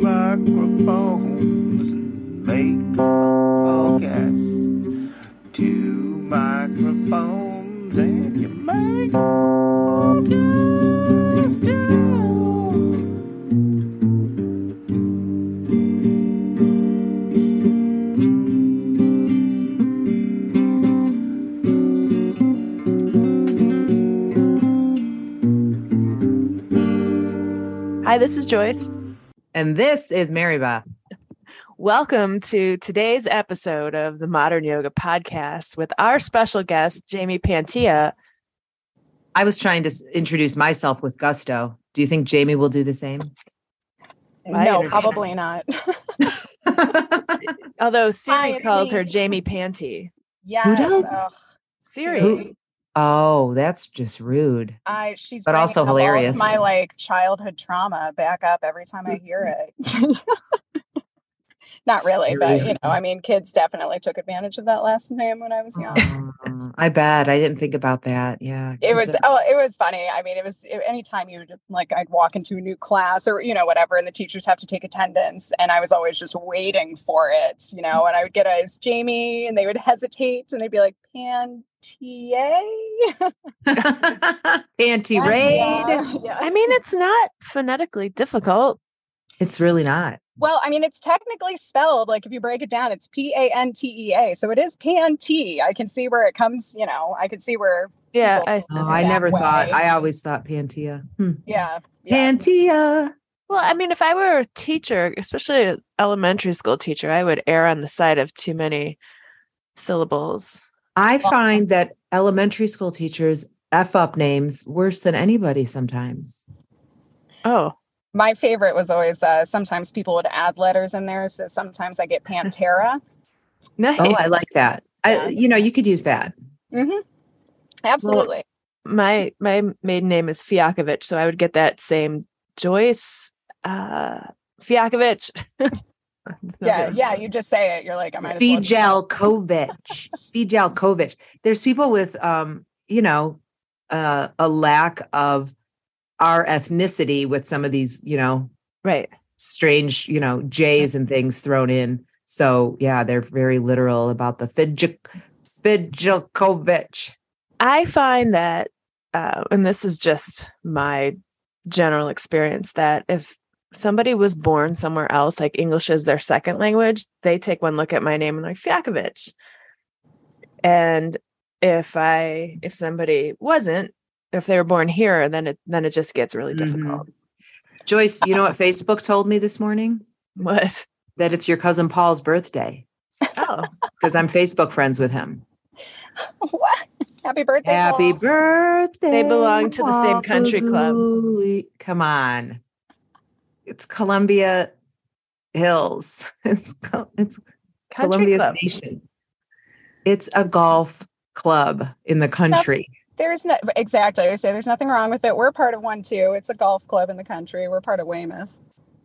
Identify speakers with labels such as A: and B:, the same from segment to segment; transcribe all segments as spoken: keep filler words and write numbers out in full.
A: microphones and make a podcast. Two microphones and you make a podcast.
B: Hi, this is Joyce.
C: And this is Mary Beth.
B: Welcome to today's episode of the Modern Yoga Podcast with our special guest, Jamie Pantia.
C: I was trying to s- introduce myself with gusto. Do you think Jamie will do the same?
B: My
D: no,
B: internet.
D: probably not.
B: Although Siri
D: Hi, it's
B: calls
D: me.
B: her Jamie Panty.
D: Yes.
C: Who does?
D: ugh,
B: Siri.
C: Who- Oh, that's just rude.
D: I she's
C: But
D: bringing
C: also
D: up all of
C: hilarious.
D: my like childhood trauma back up every time I hear it. Not really, but you know, I mean, kids definitely took advantage of that last name when I was young.
C: Oh, I bet. I didn't think about that. Yeah.
D: It was
C: kids
D: oh, it was funny. I mean, it was it, anytime you like, I'd walk into a new class or you know whatever, and the teachers have to take attendance, and I was always just waiting for it, you know. And I would get as Jamie, and they would hesitate, and they'd be like Pantier.
C: Panty raid.
D: Yeah, yes.
B: I mean, it's not phonetically difficult.
C: It's really not.
D: Well, I mean, it's technically spelled, like if you break it down, it's P A N T E A. So it is P-N-T. I can see where it comes, you know, I can see where,
B: Yeah,
D: people-
B: I,
C: Oh, I
D: that
C: never
D: way.
C: thought. I always thought Pantia. Hmm.
D: yeah. yeah.
C: Pantia.
B: well, I mean, if I were a teacher, especially an elementary school teacher, I would err on the side of too many syllables.
C: I find that elementary school teachers F up names worse than anybody sometimes.
B: Oh,
D: My favorite was always, uh, sometimes people would add letters in there. So sometimes I get Pantera.
B: nice.
C: Oh, I like that.
D: Yeah.
C: I, you know, you could use that.
D: hmm Absolutely.
B: my my maiden name is Fiakovich, so I would get that same Joyce uh Fiakovich.
D: yeah. Yeah. You just say it. You're like, I might as well.
C: Fijalkovich. Fijalkovich. There's people with, um, you know, uh, a lack of our ethnicity with some of these, you know,
B: Right.
C: strange, you know, J's and things thrown in. So yeah, they're very literal about the Fij- Fijalkovich.
B: I find that uh and this is just my general experience, that if somebody was born somewhere else, like English is their second language, they take one look at my name and like Fiakovich. And if I if somebody wasn't, if they were born here, then it then it just gets really
C: Mhm.
B: difficult.
C: Joyce, you know what Facebook told me this morning?
B: What?
C: That it's your cousin Paul's birthday
B: Oh,
C: because I'm Facebook friends with him.
D: What? Happy birthday.
C: Happy
D: Paul.
C: birthday.
B: They belong to the same country club.
C: Paul. Come on. It's Columbia Hills. It's, Col- it's
B: country
C: Columbia
B: club.
C: Station. It's a golf club in the country.
D: There's no, exactly. I say there's nothing wrong with it. We're part of one too. It's a golf club in the country. We're part of Weymouth.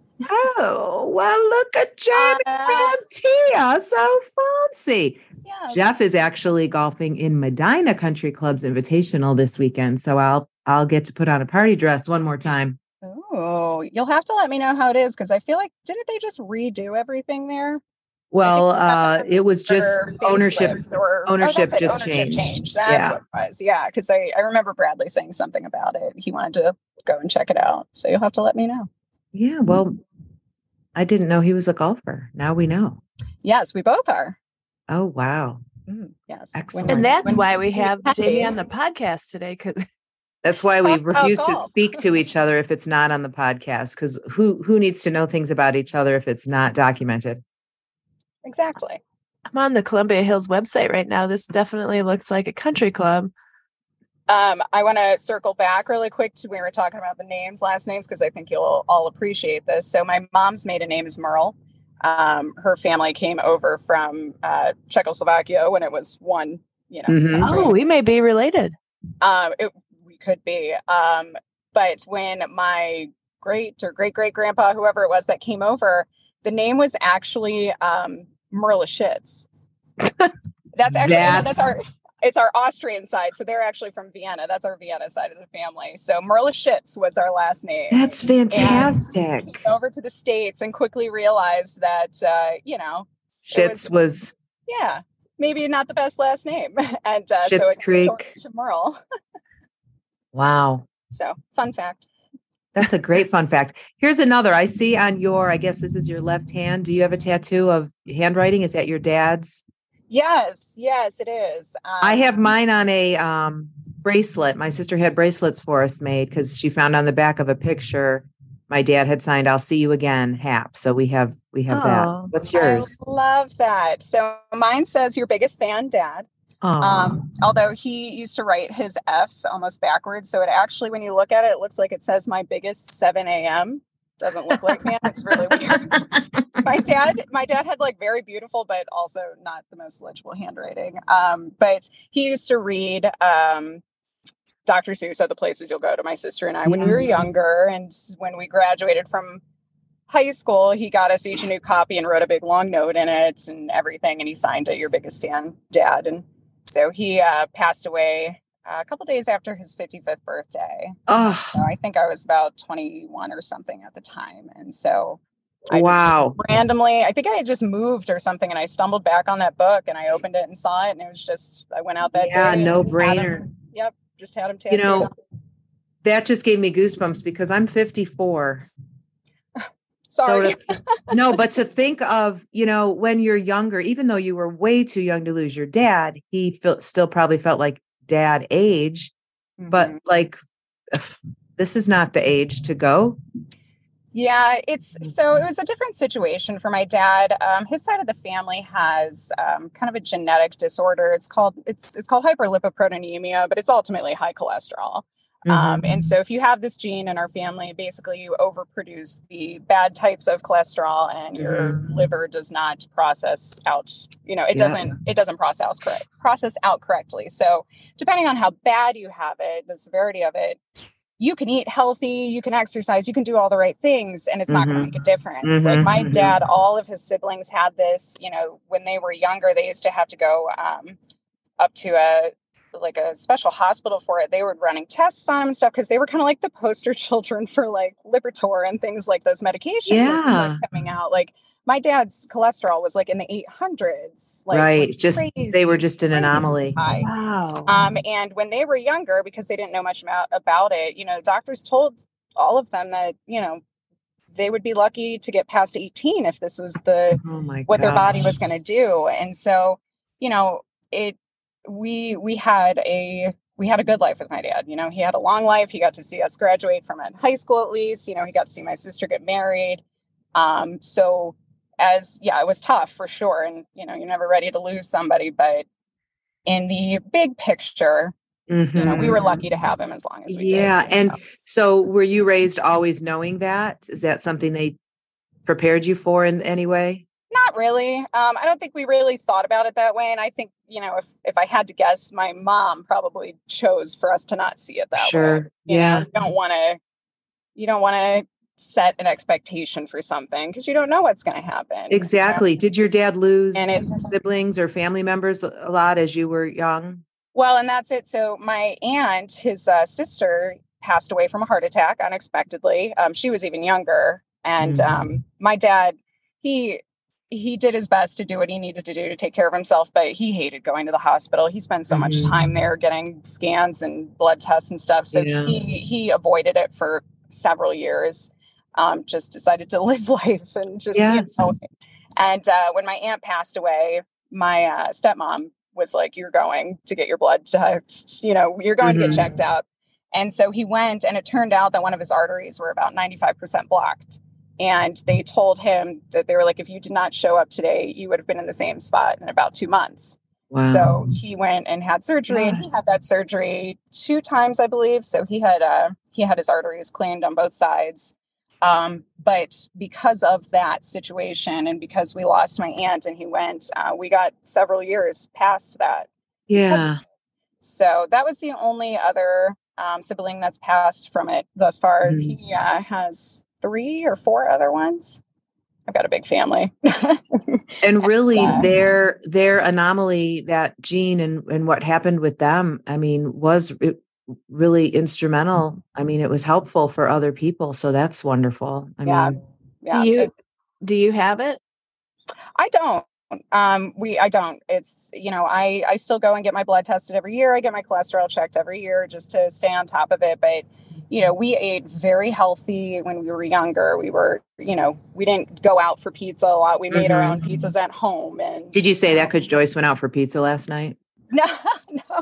C: Oh, well, look at Jamie
D: Uh,
C: Pantia. So fancy.
D: Yeah.
C: Jeff is actually golfing in Medina Country Club's Invitational this weekend. So I'll I'll get to put on a party dress one more time.
D: Oh, you'll have to let me know how it is because I feel like didn't they just redo everything there?
C: Well,
D: I
C: uh,
D: think
C: it was just
D: Or
C: ownership.
D: facelift or oh,
C: ownership
D: that's it,
C: just
D: ownership
C: changed.
D: That's
C: Yeah.
D: what it was. Yeah, because I, I remember Bradley saying something about it. He wanted to go and check it out. So you'll have to let me know.
C: Yeah, well, I didn't know he was a golfer. Now we know.
D: Yes, we both are.
C: Oh, wow.
D: Mm, yes.
C: Excellent.
B: And that's
D: when-
B: why we have
D: Happy.
B: Jamie on the podcast today, because
C: That's why we
D: Talk about
C: refuse to
D: golf.
C: speak to each other if it's not on the podcast. Because who who needs to know things about each other if it's not documented?
D: Exactly.
B: I'm on the Columbia Hills website right now. This definitely looks like a country club.
D: Um, I want to circle back really quick to we were talking about the names, last names, because I think you'll all appreciate this. So my mom's maiden name is Merle. Um, her family came over from uh, Czechoslovakia when it was one, you know.
C: Mhm.
D: country.
B: Oh, we may be related.
D: Um, it, we could be. Um, but when my great or great great grandpa, whoever it was that came over, the name was actually um, Merle Schitz. That's actually
C: That's
D: that's our It's our Austrian side. So they're actually from Vienna. That's our Vienna side of the family. So Merleschitz was our last name.
C: That's fantastic.
D: And came over to the States and quickly realized that, uh, you know,
C: Schitz was, was,
D: yeah, maybe not the best last name. And uh,
C: Schitt's
D: so it
C: Creek
D: to Merle.
C: Wow.
D: So fun fact.
C: That's a great fun fact. Here's another. I see on your, I guess this is your left hand. Do you have a tattoo of handwriting? Is that your dad's?
D: Yes, yes, it is. Um,
C: I have mine on a um, bracelet. My sister had bracelets for us made because she found on the back of a picture my dad had signed, "I'll see you again, Hap." So we have we have
B: Oh,
C: that. What's yours?
D: I love that. So mine says "Your biggest fan, Dad."
C: Oh,
D: Um, although he used to write his F's almost backwards. So it actually, when you look at it, it looks like it says "My biggest seven a.m." Doesn't look like me. It's really weird. my dad, my dad had like very beautiful, but also not the most legible handwriting. Um, but he used to read um, Doctor Seuss at the places you'll go to, my sister and I, when we were younger. And when we graduated from high school, he got us each a new copy and wrote a big long note in it and everything. And he signed it, "Your biggest fan, Dad." And so he uh, passed away uh, a couple days after his fifty-fifth birthday.
C: oh,
D: So I think I was about twenty-one or something at the time. And so I
C: wow.
D: just randomly, I think I had just moved or something, and I stumbled back on that book and I opened it and saw it. And it was just, I went out that
C: Yeah,
D: day.
C: no
D: and had
C: brainer.
D: him- Yep. Just had him
C: You
D: tattooed
C: know,
D: on.
C: that just gave me goosebumps because I'm fifty-four.
D: Sorry.
C: So to, no, but to think of, you know, when you're younger, even though you were way too young to lose your dad, he felt still probably felt like dad age, but
D: Mhm.
C: like, ugh, this is not the age to go.
D: Yeah, it's so it was a different situation for my dad. Um, his side of the family has um, kind of a genetic disorder. It's called it's it's called hyperlipoproteinemia, but it's ultimately high cholesterol. Um, and so if you have this gene in our family, basically you overproduce the bad types of cholesterol and your
C: Mhm.
D: liver does not process out, you know, it
C: Yeah.
D: doesn't, it doesn't process correct, process out correctly. So depending on how bad you have it, the severity of it, you can eat healthy, you can exercise, you can do all the right things, and it's not going to
C: Mhm.
D: make a difference.
C: Mhm.
D: Like my
C: Mhm.
D: dad, all of his siblings had this, you know, when they were younger, they used to have to go um, up to a, like a special hospital for it. They were running tests on him and stuff because they were kind of like the poster children for like Lipitor and things like those medications that were
C: Yeah.
D: coming out. Like my dad's cholesterol was like in the eight hundreds. Like
C: Right.
D: like
C: Just,
D: crazy,
C: they were just an
D: crazy
C: anomaly.
D: high.
B: Wow.
D: Um, and when they were younger, because they didn't know much about, about it, you know, doctors told all of them that, you know, they would be lucky to get past eighteen if this was the
C: Oh my
D: what their body
C: gosh.
D: was going to do. And so, you know, it we we had a we had a good life with my dad. You know, he had a long life. He got to see us graduate from high school at least. You know, he got to see my sister get married. Um, so as yeah, it was tough for sure. And you know, you're never ready to lose somebody, but in the big picture, you know, we were
C: Mhm.
D: lucky to have him as long as we
C: Yeah.
D: did.
C: And so were you raised always knowing that? Is that something they prepared you for in any way?
D: Not really. Um, I don't think we really thought about it that way. And I think, you know, if, if I had to guess, my mom probably chose for us to not see it that way.
C: Sure.
D: You
C: Yeah.
D: know, you don't want to, you don't want to set an expectation for something because you don't know what's going to happen. you know?
C: Exactly. Did your dad lose
D: And it's-
C: siblings or family members a a lot as you were young?
D: Well, and that's it. So my aunt, his uh, sister, passed away from a heart attack unexpectedly. Um, she was even younger. And
C: Mm.
D: um, my dad, he he did his best to do what he needed to do to take care of himself, but he hated going to the hospital. He spent so much
C: Mhm.
D: time there getting scans and blood tests and stuff. So
C: Yeah.
D: he he avoided it for several years. Um, just decided to live life and just you
C: Yes.
D: know. And uh, when my aunt passed away, my uh, stepmom was like, "You're going to get your blood checked. You know, you're going to
C: Mhm.
D: get checked out." And so he went, and it turned out that one of his arteries were about ninety-five percent blocked. And they told him that they were like, if you did not show up today, you would have been in the same spot in about two months.
C: Wow.
D: So he went and had surgery, and he had that surgery two times, I believe. So he had uh, he had his arteries cleaned on both sides. Um, but because of that situation, and because we lost my aunt and he went, uh, we got several years past that.
C: Yeah.
D: So that was the only other um, sibling that's passed from it thus far.
C: Mhm.
D: He uh, has three or four other ones. I've got a big family.
C: And really
D: Yeah.
C: their their anomaly, that gene and, and what happened with them, I mean, was it really instrumental. I mean, it was helpful for other people. So that's wonderful. I
D: Yeah.
C: mean,
D: Yeah.
B: Do you
D: It-
B: do you have it?
D: I don't. Um, we, I don't. It's, you know, I, I still go and get my blood tested every year. I get my cholesterol checked every year just to stay on top of it. But, you know, we ate very healthy when we were younger. We were, you know, we didn't go out for pizza a lot. We made our
C: Mhm.
D: own pizzas at home. And
C: did you say that because Joyce went out for pizza last night?
D: no, no,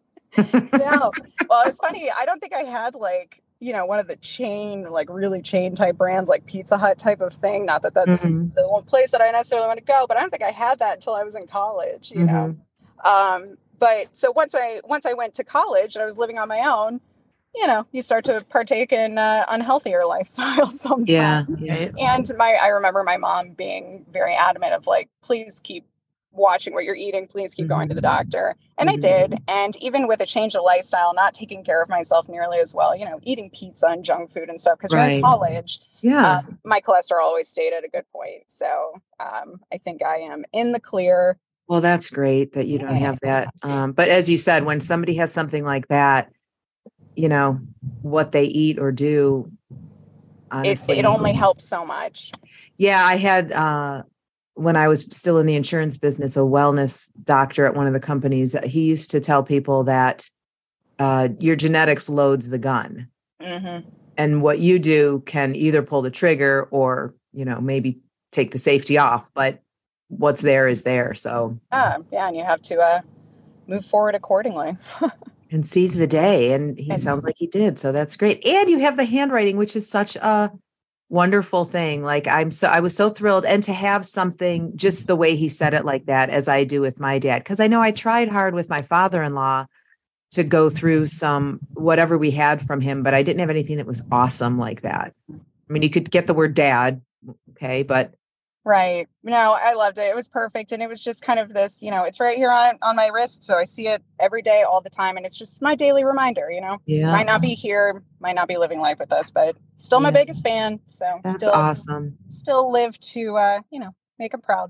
D: no. Well, it's funny. I don't think I had like, you know, one of the chain, like really chain type brands, like Pizza Hut type of thing. Not that that's
C: Mhm.
D: the one place that I necessarily want to go, but I don't think I had that until I was in college, you know? Um, but so once I, once I went to college and I was living on my own, you know, you start to partake in uh, unhealthier lifestyles sometimes.
C: Yeah.
B: Right.
D: And my, I remember my mom being very adamant of like, please keep watching what you're eating. Please keep going to the doctor. And I
C: Mhm.
D: did. And even with a change of lifestyle, not taking care of myself nearly as well, you know, eating pizza and junk food and stuff. Because during
C: Right.
D: college,
C: Yeah.
D: um, my cholesterol always stayed at a good point. So um, I think I am in the clear.
C: Well, that's great that you don't have that. Um, but as you said, when somebody has something like that, you know, what they eat or do,
D: It,
C: honestly.
D: it only helps so much.
C: Yeah, I had, uh, when I was still in the insurance business, a wellness doctor at one of the companies, he used to tell people that uh, your genetics loads the gun.
D: Mm-hmm.
C: And what you do can either pull the trigger or, you know, maybe take the safety off, but what's there is there. So,
D: Uh, yeah, and you have to uh, move forward accordingly.
C: and seize the day. And he
D: And-
C: sounds like he did. So that's great. And you have the handwriting, which is such a wonderful thing. Like I'm so, I was so thrilled. And to have something just the way he said it like that, as I do with my dad, because I know I tried hard with my father-in-law to go through some, whatever we had from him, but I didn't have anything that was awesome like that. I mean, you could get the word dad. Okay. But
D: Right. No, I loved it. It was perfect. And it was just kind of this, you know, it's right here on, on my wrist. So I see it every day, all the time. And it's just my daily reminder, you know,
C: yeah,
D: might not be here, might not be living life with us, but still my
C: Yeah.
D: biggest fan. So
C: that's
D: still,
C: awesome.
D: still live to, uh, you know, make him proud.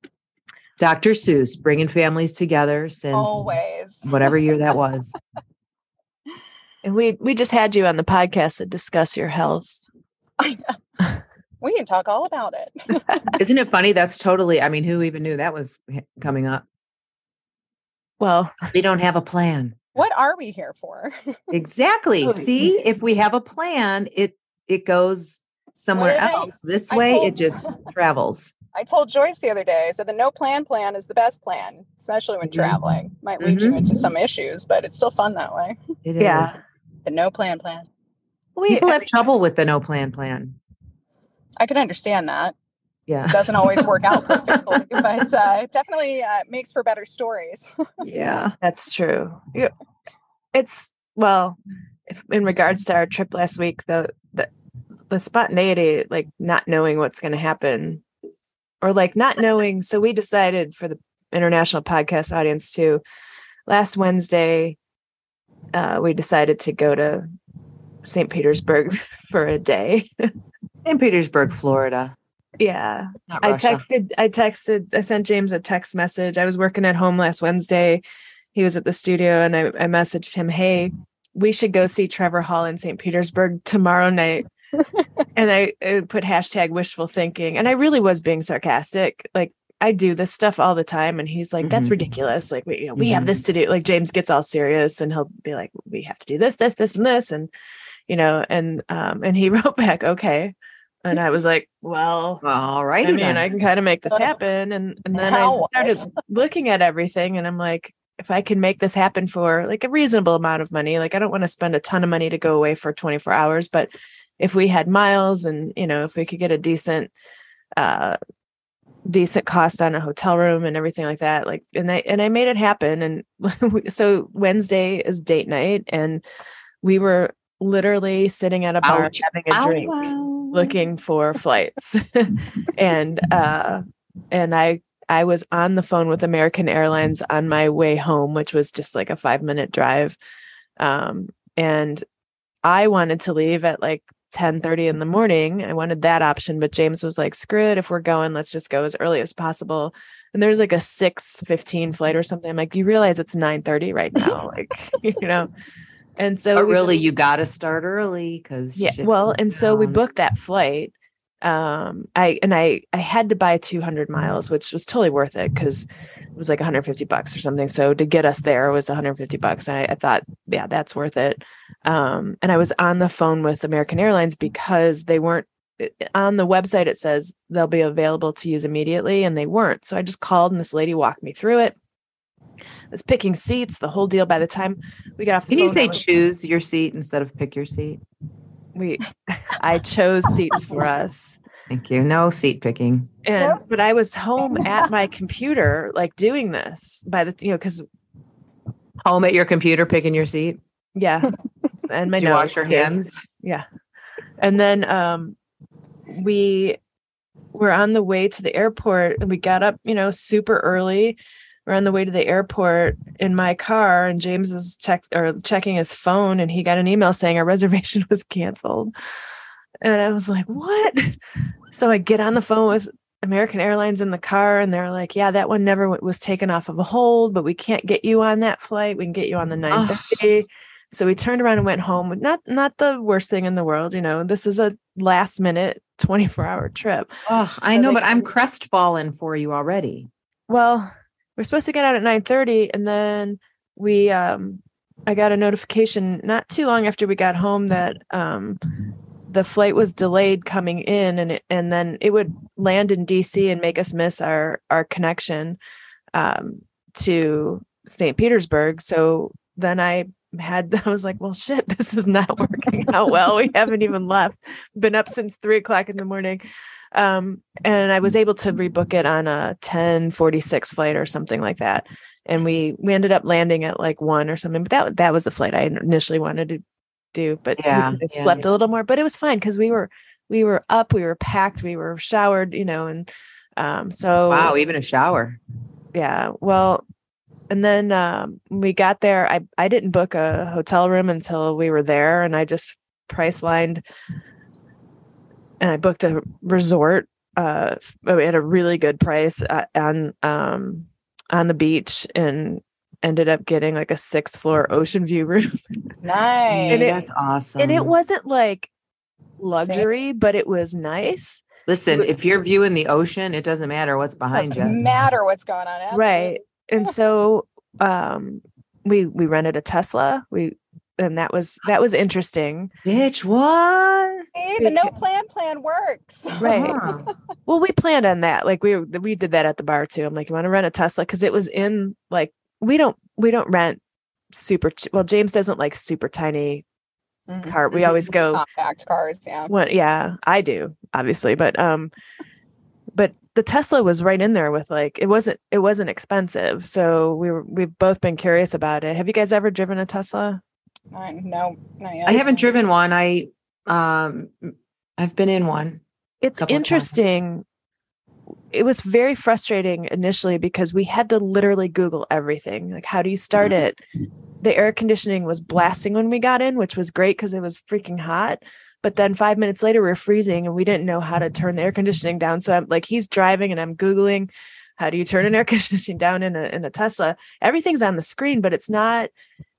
C: Doctor Seuss, bringing families together since
D: Always.
C: whatever year that was.
B: And we we just had you on the podcast to discuss your health.
D: I know. We can talk all about it.
C: Isn't it funny? That's totally, I mean, who even knew that was h- coming up?
B: Well,
C: We don't have a plan.
D: What are we here for?
C: Exactly.
B: Oh,
C: See, if we have a plan, it it goes somewhere
D: Well, I-
C: else. This
D: I
C: way,
D: told-
C: it just travels.
D: I told Joyce the other day, I said the no plan plan is the best plan, especially when
C: Mhm.
D: traveling. Might lead you
C: Mhm.
D: into some issues, but it's still fun that way.
C: It is.
B: yeah.
D: The no plan plan.
B: We,
C: People have trouble with the no plan plan.
D: I could understand that.
C: Yeah.
D: It doesn't always work out perfectly, but uh, it definitely uh, makes for better stories.
C: Yeah.
B: That's true. Yeah. It's well, if, in regards to our trip last week, the the the spontaneity, like not knowing what's going to happen, or like not knowing. So we decided for the international podcast audience too. Last Wednesday, uh, we decided to go to Saint Petersburg for a day.
C: Saint Petersburg, Florida.
B: Yeah.
C: Not
B: I
C: Russia.
B: texted, I texted, I sent James a text message. I was working at home last Wednesday. He was at the studio and I, I messaged him, hey, we should go see Trevor Hall in Saint Petersburg tomorrow night. And I, I put hashtag wishful thinking. And I really was being sarcastic. Like I do this stuff all the time. And he's like, that's
C: Mhm.
B: ridiculous. Like, we, you know, we have
C: Mhm.
B: this to do. Like James gets all serious and he'll be like, we have to do this, this, this, and this. And, you know, and, um, and he wrote back, okay. And I was like, well,
C: All righty.
B: I mean,
C: then.
B: I can kind of make this happen. And and then I
D: How?
B: started looking at everything and I'm like, if I can make this happen for like a reasonable amount of money, like I don't want to spend a ton of money to go away for twenty-four hours, but if we had miles and, you know, if we could get a decent, uh, decent cost on a hotel room and everything like that, like, and I, and I made it happen. And so Wednesday is date night and we were literally sitting at a bar
C: Ouch.
B: having a
C: Ow,
B: drink,
C: wow.
B: looking for flights. and uh and I I was on the phone with American Airlines on my way home, which was just like a five minute drive. Um and I wanted to leave at like ten thirty in the morning. I wanted that option, but James was like, screw it. If we're going, let's just go as early as possible. And there's like a six fifteen flight or something. I'm like, you realize it's nine thirty right now. Like, you know, and so
C: But
B: we-
C: really, you got to start early because
B: yeah, well, and so we booked that flight. Um, I, and I, I had to buy two hundred miles, which was totally worth it because it was like one hundred fifty bucks or something. So to get us there was one hundred fifty bucks. And I, I thought, yeah, that's worth it. Um, and I was on the phone with American Airlines because they weren't on the website. It says they'll be available to use immediately, and they weren't. So I just called and this lady walked me through it. I was picking seats, the whole deal. By the time we got off the
C: Can
B: phone,
C: you say
B: I was-
C: choose your seat instead of pick your seat?
B: we, I chose seats for us.
C: Thank you. No seat picking.
B: And
D: Yes.
B: but I was home at my computer, like doing this by the you know because
C: Home at your computer, picking your seat.
B: yeah, and my
C: Did you
B: nose
C: wash your
B: too.
C: hands?
B: Yeah, and then um, we were on the way to the airport, and we got up, you know, super early. We're on the way to the airport in my car, and James is check or checking his phone, and he got an email saying our reservation was canceled. And I was like, what? So I get on the phone with American Airlines in the car, and they're like, yeah, that one never w- was taken off of a hold, but we can't get you on that flight. We can get you on the nine thirty. So we turned around and went home. Not not the worst thing in the world. You know, this is a last minute twenty-four hour trip.
C: Oh, I
B: So
C: know,
B: they-
C: but I'm crestfallen for you already.
B: Well, we're supposed to get out at nine thirty, and then we um I got a notification not too long after we got home that um the flight was delayed coming in, and it, and then it would land in D C and make us miss our our connection um to Saint Petersburg. So then I had I was like, well, shit, this is not working out well. We haven't even left. Been up since three o'clock in the morning. Um, and I was able to rebook it on a ten forty-six flight or something like that. And we we ended up landing at like one or something. But that that was the flight I initially wanted to do. But
C: Yeah,
B: we could have
C: yeah,
B: slept
C: yeah.
B: a little more. But it was fine because we were we were up, we were packed, we were showered, you know, and um so
C: Wow, even a shower.
B: yeah. Well, and then um, we got there. I, I didn't book a hotel room until we were there, and I just price lined, and I booked a resort uh, at a really good price uh, on um, on the beach, and ended up getting like a sixth floor ocean view room.
D: Nice.
B: And it-
C: That's awesome.
B: And it wasn't like luxury, but it was nice.
C: Listen, if you're viewing the ocean, it doesn't matter what's behind
D: Doesn't
C: you.
D: matter what's going on.
B: Right. And so um we we rented a Tesla. We and that was that was interesting.
C: Bitch, what?
D: See, the no plan plan works.
B: Right.
C: Huh.
B: Well, we planned on that. Like we we did that at the bar too. I'm like, you want to rent a Tesla? Because it was in like we don't we don't rent super ch- well, James doesn't like super tiny
D: Mhm.
B: car. We always go
D: Compact cars, yeah.
B: Well, yeah, I do, obviously, but um, but the Tesla was right in there with like it wasn't it wasn't expensive, so we were we've both been curious about it. Have you guys ever driven a Tesla?
D: I, no, not yet.
C: I haven't driven one. I um I've been in one.
B: It's
C: Couple of times.
B: interesting. It was very frustrating initially because we had to literally Google everything. Like, how do you start it? The air conditioning was blasting when we got in, which was great because it was freaking hot. But then five minutes later, we were freezing and we didn't know how to turn the air conditioning down. So I'm like, he's driving and I'm Googling, how do you turn an air conditioning down in a, in a Tesla? Everything's on the screen, but it's not,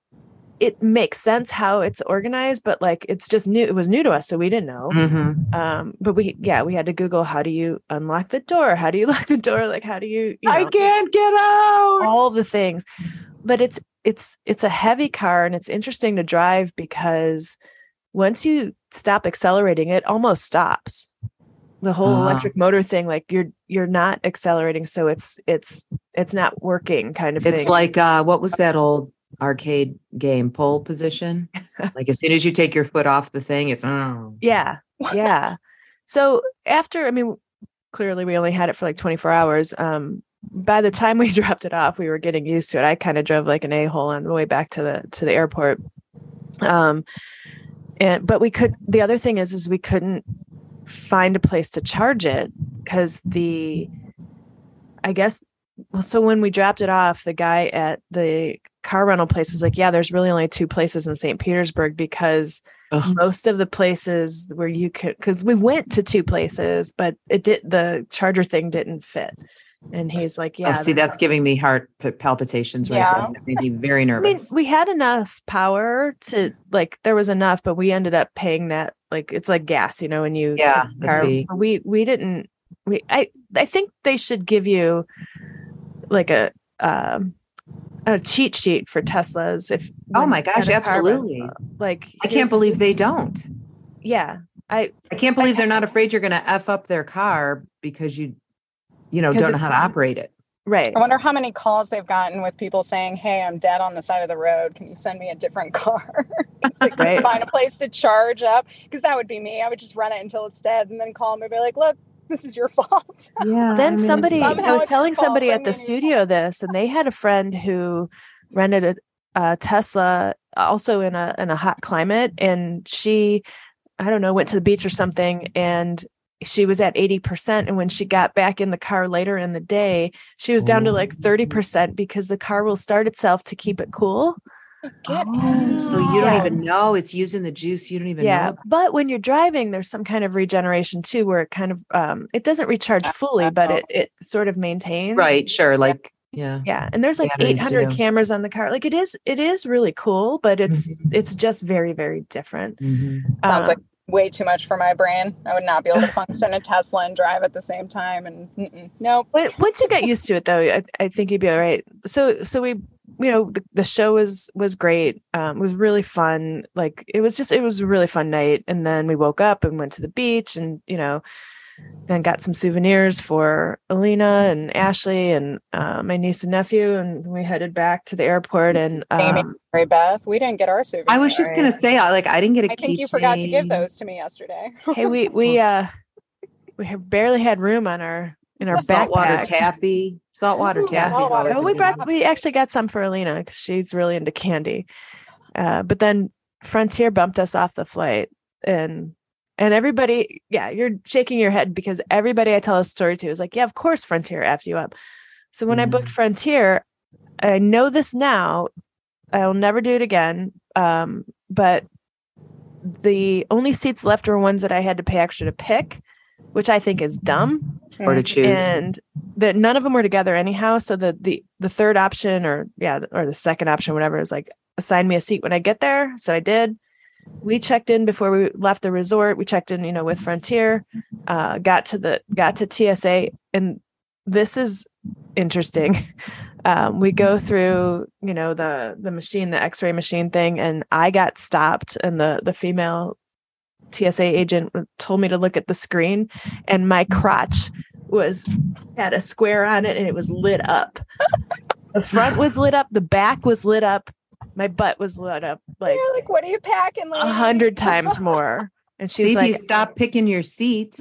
B: it makes sense how it's organized, but like, it's just new. It was new to us. So we didn't know.
C: Mhm.
B: Um, but we, yeah, we had to Google, how do you unlock the door? How do you lock the door? Like, how do you, you
C: I
B: know,
C: can't get out.
B: all the things. But it's, it's, it's a heavy car, and it's interesting to drive because once you stop accelerating, it almost stops. The whole
C: Ah.
B: electric motor thing, like you're, you're not accelerating. So it's, it's, it's not working kind of
C: It's
B: thing.
C: like uh what was that old arcade game, pole position? Like as soon as you take your foot off the thing, it's oh.
B: Yeah. Yeah. So after, I mean, clearly we only had it for like twenty-four hours. Um, by the time we dropped it off, we were getting used to it. I kind of drove like an a-hole on the way back to the, to the airport. Um, and, but we could, the other thing is, is we couldn't find a place to charge it because the, I guess, well, so when we dropped it off, the guy at the car rental place was like, yeah, there's really only two places in Saint Petersburg because
C: Ugh.
B: most of the places where you could, because we went to two places, but it did, the charger thing didn't fit. And he's like, yeah.
C: Oh, see, that's giving me heart p- palpitations right
D: Yeah.
C: there. That made me very
B: I mean,
C: nervous.
B: we had enough power to like, there was enough, but we ended up paying that, like, it's like gas, you know, when you,
C: Yeah,
B: take the car.
C: it'd be-
B: we, we didn't, we, I, I think they should give you like a, um, a cheat sheet for Teslas. If,
C: Oh
B: when
C: my
B: you
C: gosh,
B: get a car,
C: absolutely.
B: like,
C: I can't believe they don't.
B: yeah, I,
C: I can't believe they're not afraid you're going to F up their car because you, you know,
B: 'Cause
C: don't know how to
B: it's-
C: operate it.
B: right.
D: I wonder how many calls they've gotten with people saying, "Hey, I'm dead on the side of the road. Can you send me a different car?" They couldn't
B: Right.
D: find a place to charge up, because that would be me. I would just run it until it's dead, and then call them and be like, "Look, this is your fault."
C: Yeah.
B: Then somebody,
D: somehow
B: I was
D: it's your
B: telling
D: fault,
B: somebody
D: bring
B: at
D: me
B: the
D: a new
B: studio this, and they had a friend who rented a, a Tesla, also in a in a hot climate, and she, I don't know, went to the beach or something, and she was at eighty percent, and when she got back in the car later in the day, she was down to like thirty percent because the car will start itself to keep it cool.
D: Get
C: Oh, so you don't
B: Yeah.
C: even know it's using the juice. You don't even
B: Yeah,
C: know.
B: but when you're driving, there's some kind of regeneration too, where it kind of um, it doesn't recharge fully, but it it sort of maintains.
C: Right. Sure. Like, yeah.
B: Yeah, and there's like
C: Batteries,
B: eight hundred
C: yeah.
B: cameras on the car. Like it is, it is really cool, but it's
C: Mhm.
B: it's just very very different.
C: Mhm.
D: Sounds
B: Um,
D: like way too much for my brain. I would not be able to function a Tesla and drive at the same time. And mm-mm, nope.
B: But once you get used to it, though, I, I think you'd be all right. So, so we, you know, the, the show was was great. Um, it was really fun. Like it was just, it was a really fun night. And then we woke up and went to the beach, and you know, then got some souvenirs for Alina and Ashley and uh, my niece and nephew, and we headed back to the airport. And
D: Amy,
B: um,
D: Mary Beth, we didn't get our souvenirs.
C: I was just gonna say, I like, I didn't get a
D: I think you forgot to give
C: keychain.
D: those to me yesterday.
B: hey, we we uh we have barely had room on our in our
C: Saltwater
B: backpacks.
C: taffy. Saltwater
D: Ooh,
C: taffy.
D: saltwater
B: Oh, we brought we actually got some for Alina because she's really into candy. Uh, but then Frontier bumped us off the flight, and and everybody, yeah, you're shaking your head because everybody I tell a story to is like, yeah, of course Frontier effed you up. So when I booked
C: Yeah.
B: Frontier, I know this now. I'll never do it again. Um, but the only seats left were ones that I had to pay extra to pick, which I think is dumb.
C: Or to choose.
B: And that none of them were together anyhow. So the the the third option, or yeah, or the second option, whatever, is like, assign me a seat when I get there. So I did. We checked in before we left the resort. We checked in, you know, with Frontier. Uh, got to the got to T S A, and this is interesting. Um, we go through, you know, the the machine, the X-ray machine thing, and I got stopped, and the the female T S A agent told me to look at the screen, and my crotch was had a square on it, and it was lit up. The front was lit up, the back was lit up, my butt was lit up like
D: You're like, what are you packing, lady?
B: a hundred times more. And
C: See
B: she's
C: if
B: like,
C: you stop picking your seat.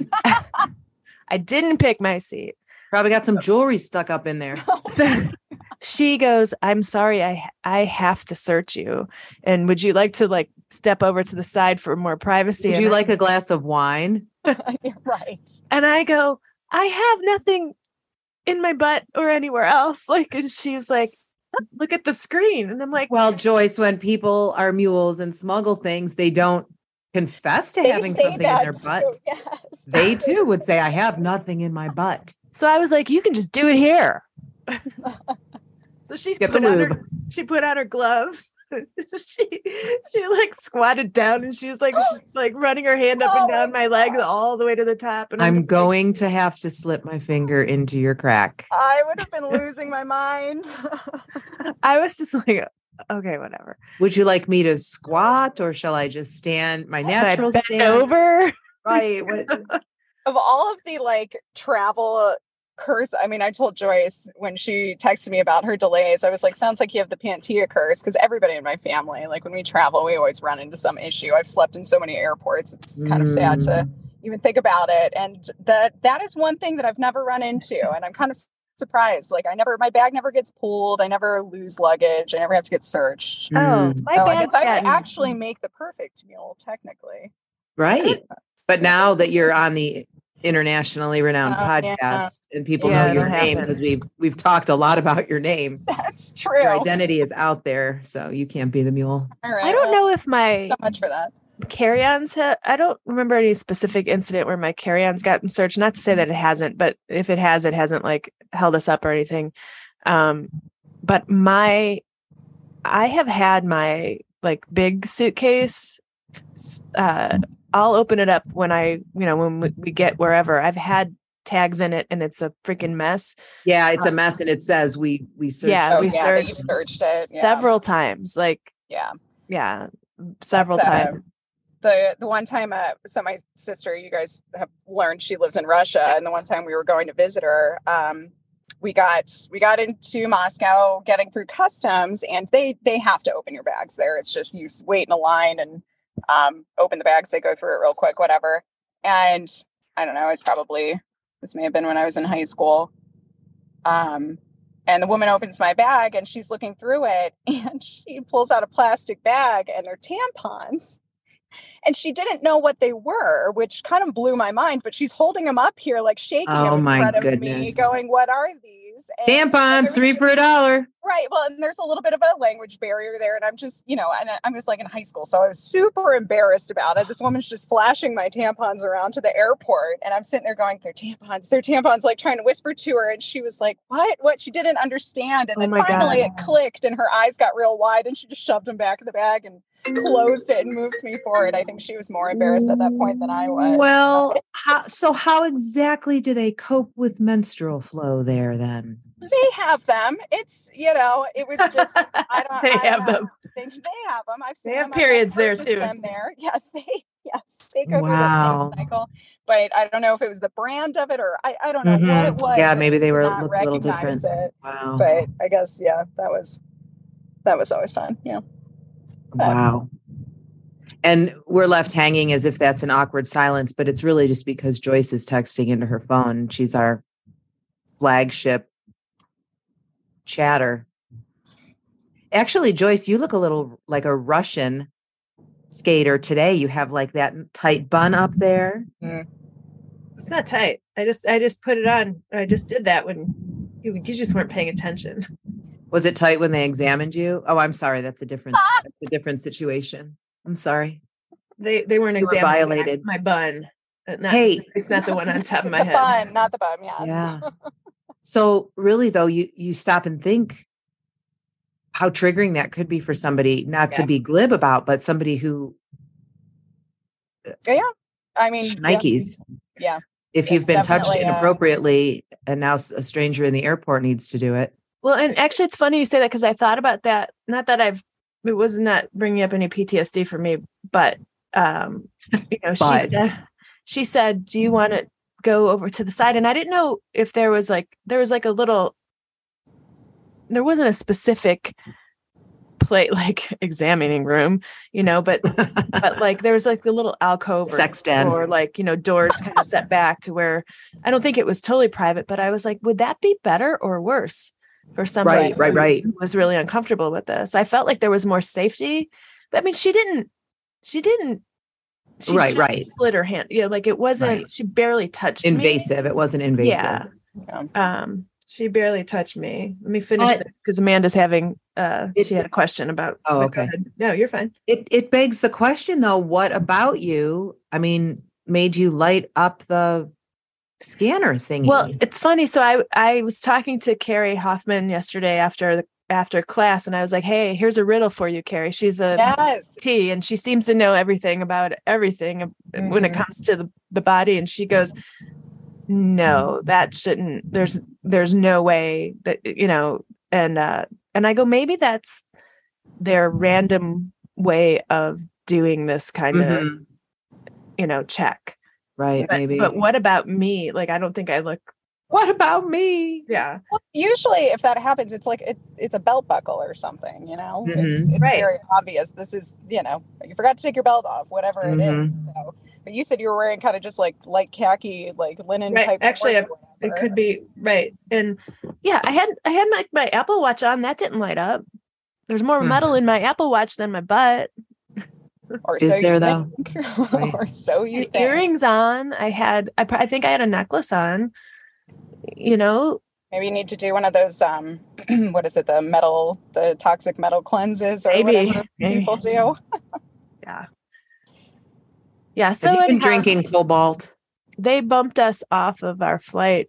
B: I didn't pick my seat.
C: Probably got some jewelry stuck up in there.
B: So she goes, I'm sorry, I I have to search you. And would you like to like step over to the side for more privacy?
C: Would
B: And
C: you
B: I-
C: like a glass of wine?
D: You're right.
B: And I go, I have nothing in my butt or anywhere else. Like, and she was like, look at the screen. And I'm like,
C: Well, Joyce, when people are mules and smuggle things, they don't confess to
D: They
C: having
D: say
C: something in
D: that
C: their butt.
D: too, yes.
C: They too would say, I have nothing in my butt.
B: so I was like, you can just do it here. So she
C: Get the
B: put on her,
C: lube.
B: she put on her gloves. she she like squatted down, and she was like sh- like running her hand up and
D: Oh
B: down
D: my
B: my leg
D: God.
B: all the way to the top. And I'm,
C: I'm
B: just like,
C: going to have to slip my finger into your crack.
D: I would have been losing my mind.
B: I was just like, okay, whatever.
C: Would you like me to squat or shall I just stand my
B: Should I
C: natural
B: bend
C: stand?
B: over.
C: Right. What,
D: Of all of the like travel curse, I mean, I told Joyce when she texted me about her delays, I was like, sounds like you have the Pantia curse, because everybody in my family, like when we travel, we always run into some issue. I've slept in so many airports. It's kind of sad to even think about it. And that that is one thing that I've never run into. And I'm kind of surprised. Like I never, my bag never gets pulled. I never lose luggage. I never have to get searched.
B: Oh,
C: Mm.
B: my
D: So I
B: bag's
D: guess I would
B: gotten-
D: actually make the perfect mule, technically.
C: right. But now that you're on the internationally renowned
D: Oh, yeah.
C: podcast and people
B: Yeah,
C: know your
B: it'll
C: name
B: happen.
C: because we've we've talked a lot about your name.
D: That's true.
C: Your identity is out there, so you can't be the mule.
D: All right.
B: I don't
D: well,
B: know if my
D: so much for that.
B: carry-ons, ha- I don't remember any specific incident where my carry-ons gotten searched. Not to say that it hasn't, but if it has, it hasn't like held us up or anything. Um, but my, I have had my like big suitcase. Uh, I'll open it up when I, you know, when we, we get wherever. I've had tags in it, and it's a freaking mess.
C: Yeah, it's a
B: Um,
C: mess, and it says we we searched.
B: Yeah,
D: Oh,
B: we
D: yeah, that you
B: searched
D: searched it. Yeah.
B: several times. Like,
D: Yeah.
B: yeah, several
D: That's, uh,
B: times.
D: The the one time, uh, so my sister, you guys have learned she lives in Russia, and the one time we were going to visit her, um, we got we got into Moscow, getting through customs, and they they have to open your bags there. It's just you wait in a line and um, open the bags. They go through it real quick, whatever. And I don't know. It's probably this may have been when I was in high school. Um, and the woman opens my bag, and she's looking through it, and she pulls out a plastic bag, and they're tampons. And she didn't know what they were, which kind of blew my mind. But she's holding them up here, like shaking
C: Oh,
D: them in
C: my
D: front of me,
C: goodness.
D: going, "What are these?" And, and
C: Tampons,
D: there's-
C: three for a dollar.
D: Right. Well, and there's a little bit of a language barrier there. And I'm just, you know, and I- I'm just like in high school. So I was super embarrassed about it. This woman's just flashing my tampons around to the airport. And I'm sitting there going, "They're tampons, they're tampons," like trying to whisper to her. And she was like, "What? What?" She didn't understand. And
B: Oh
D: then
B: my
D: finally
B: God.
D: it clicked, and her eyes got real wide, and she just shoved them back in the bag and closed it and moved me forward. I think she was more embarrassed at that point than I was.
C: Well, how, so how exactly do they cope with menstrual flow there then?
D: They have them. It's, you know, it was just, I don't
B: They
D: I
B: have
D: don't know.
B: them.
D: They, they have them. I've seen
B: They have
D: them. I've
B: periods there,
D: purchased
B: too.
D: Them there. Yes, they, yes, they go
C: Wow.
D: through that same cycle. But I don't know if it was the brand of it, or I, I don't know what
C: Mhm.
D: it was.
C: Yeah,
D: but
C: maybe
D: I
C: they
D: did
C: were
D: not
C: looked a little
D: recognize
C: different.
D: It.
C: Wow.
D: But I guess, yeah, that was, that was always fun. Yeah.
C: Wow. And we're left hanging as if that's an awkward silence, but it's really just because Joyce is texting into her phone. She's our flagship chatter. Actually, Joyce, you look a little like a Russian skater today. You have like that tight bun up there.
B: It's not tight. I just I just put it on. I just did that when you, you just weren't paying attention.
C: Was it tight when they examined you? Oh, I'm sorry. That's a different, that's a different situation. I'm sorry.
B: They they weren't
C: You were
B: examining
C: violated.
B: my, my bun. Uh, Not,
C: Hey.
B: it's not the one on top of my
D: the
B: head.
D: bun, not the bum. Yes.
C: Yeah. So really though, you, you stop and think how triggering that could be for somebody, not to
B: Yeah.
C: be glib about, but somebody who
D: I mean, yeah.
C: Nikes.
D: Yeah.
C: If
D: It's
C: you've been touched
D: definitely, uh,
C: inappropriately and now s- a stranger in the airport needs to do it.
B: Well, and actually, it's funny you say that because I thought about that. Not that I've it was not bringing up any P T S D for me, but um, you know, she
C: But.
B: said, she said, "Do you want to go over to the side?" And I didn't know if there was like there was like a little. There wasn't a specific plate like examining room, you know, but but like there was like a little alcove or,
C: Sex den.
B: or like, you know, doors kind of set back to where I don't think it was totally private, but I was like, would that be better or worse for somebody
C: Right, right,
B: who
C: right.
B: was really uncomfortable with this? I felt like there was more safety. I mean, she didn't, she didn't, she
C: Right,
B: just
C: right.
B: slid her hand, you know, like it wasn't,
C: Right.
B: she barely touched me.
C: Invasive. It wasn't invasive.
B: Yeah.
D: Yeah.
B: Um, she barely touched me. Let me finish
C: But-
B: this because Amanda's having, uh,
C: It-
B: she had a question about.
C: Oh,
B: but go
C: okay.
B: ahead. No, you're fine.
C: It it begs the question though, what about you? I mean, made you light up the scanner thingy?
B: Well, it's funny. So I I was talking to Carrie Hoffman yesterday after the after class, and I was like, "Hey, here's a riddle for you, Carrie. She's a
D: Yes.
B: T, and she seems to know everything about everything when it
D: Mhm.
B: comes to the, the body." And she goes, "No, that shouldn't. There's there's no way that you know." And uh, and I go, maybe that's their random way of doing this kind of
C: Mhm.
B: you know check.
C: Right,
B: But,
C: maybe.
B: but what about me? Like, I don't think I look.
C: What about me?
B: Yeah.
D: Well, usually if that happens, it's like it, it's a belt buckle or something, you know, it's, it's
B: Right.
D: very obvious. This is, you know, you forgot to take your belt off, whatever it
C: Mhm.
D: is. So, but you said you were wearing kind of just like light khaki, like linen
B: Right.
D: type.
B: Actually,
D: of work or
B: It
D: whatever.
B: could be right. And yeah, I had I had my, my Apple Watch on. That didn't light up. There's more
C: Hmm.
B: metal in my Apple Watch than my butt.
D: Or
C: Is
D: so you
C: there, though?
D: think.
C: Right.
D: Or so you
B: Had
D: think.
B: earrings on. I had. I, pr- I think I had a necklace on. You know.
D: Maybe you need to do one of those. Um, what is it? The metal, the toxic metal cleanses, or
B: Maybe.
D: whatever
B: Maybe.
D: people do.
B: Yeah. Yeah. So
C: Have you been
B: anyhow,
C: drinking Cobalt?
B: they bumped us off of our flight.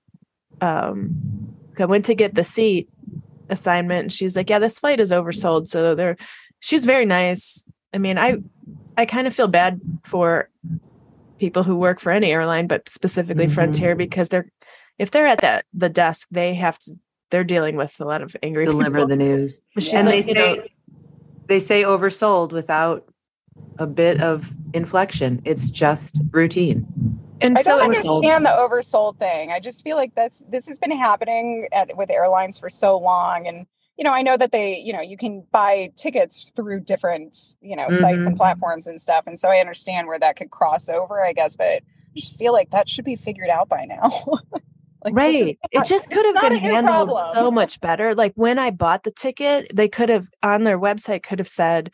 B: Um, I went to get the seat assignment and she's like, yeah, this flight is oversold. So they're, she was very nice. I mean, I, I kind of feel bad for people who work for any airline, but specifically
C: Mhm.
B: Frontier, because they're, if they're at that, the desk, they have to, they're dealing with a lot of angry
C: Deliver
B: people.
C: the news.
B: But she's
C: And
B: like,
C: they
B: you know,
C: say, they say oversold without a bit of inflection. It's just routine.
B: and
D: I
B: so
D: don't
B: it was,
D: understand the oversold thing. I just feel like that's this has been happening at, with airlines for so long, and you know, I know that they, you know, you can buy tickets through different, you know, sites and
C: Mhm.
D: platforms and stuff, and so I understand where that could cross over, I guess, but I just feel like that should be figured out by now. Like, this is
B: right. It
D: not-
B: just
D: this
B: could
D: is
B: have
D: not
B: been
D: a new
B: handled
D: problem.
B: so much better. Like when I bought the ticket, they could have on their website could have said,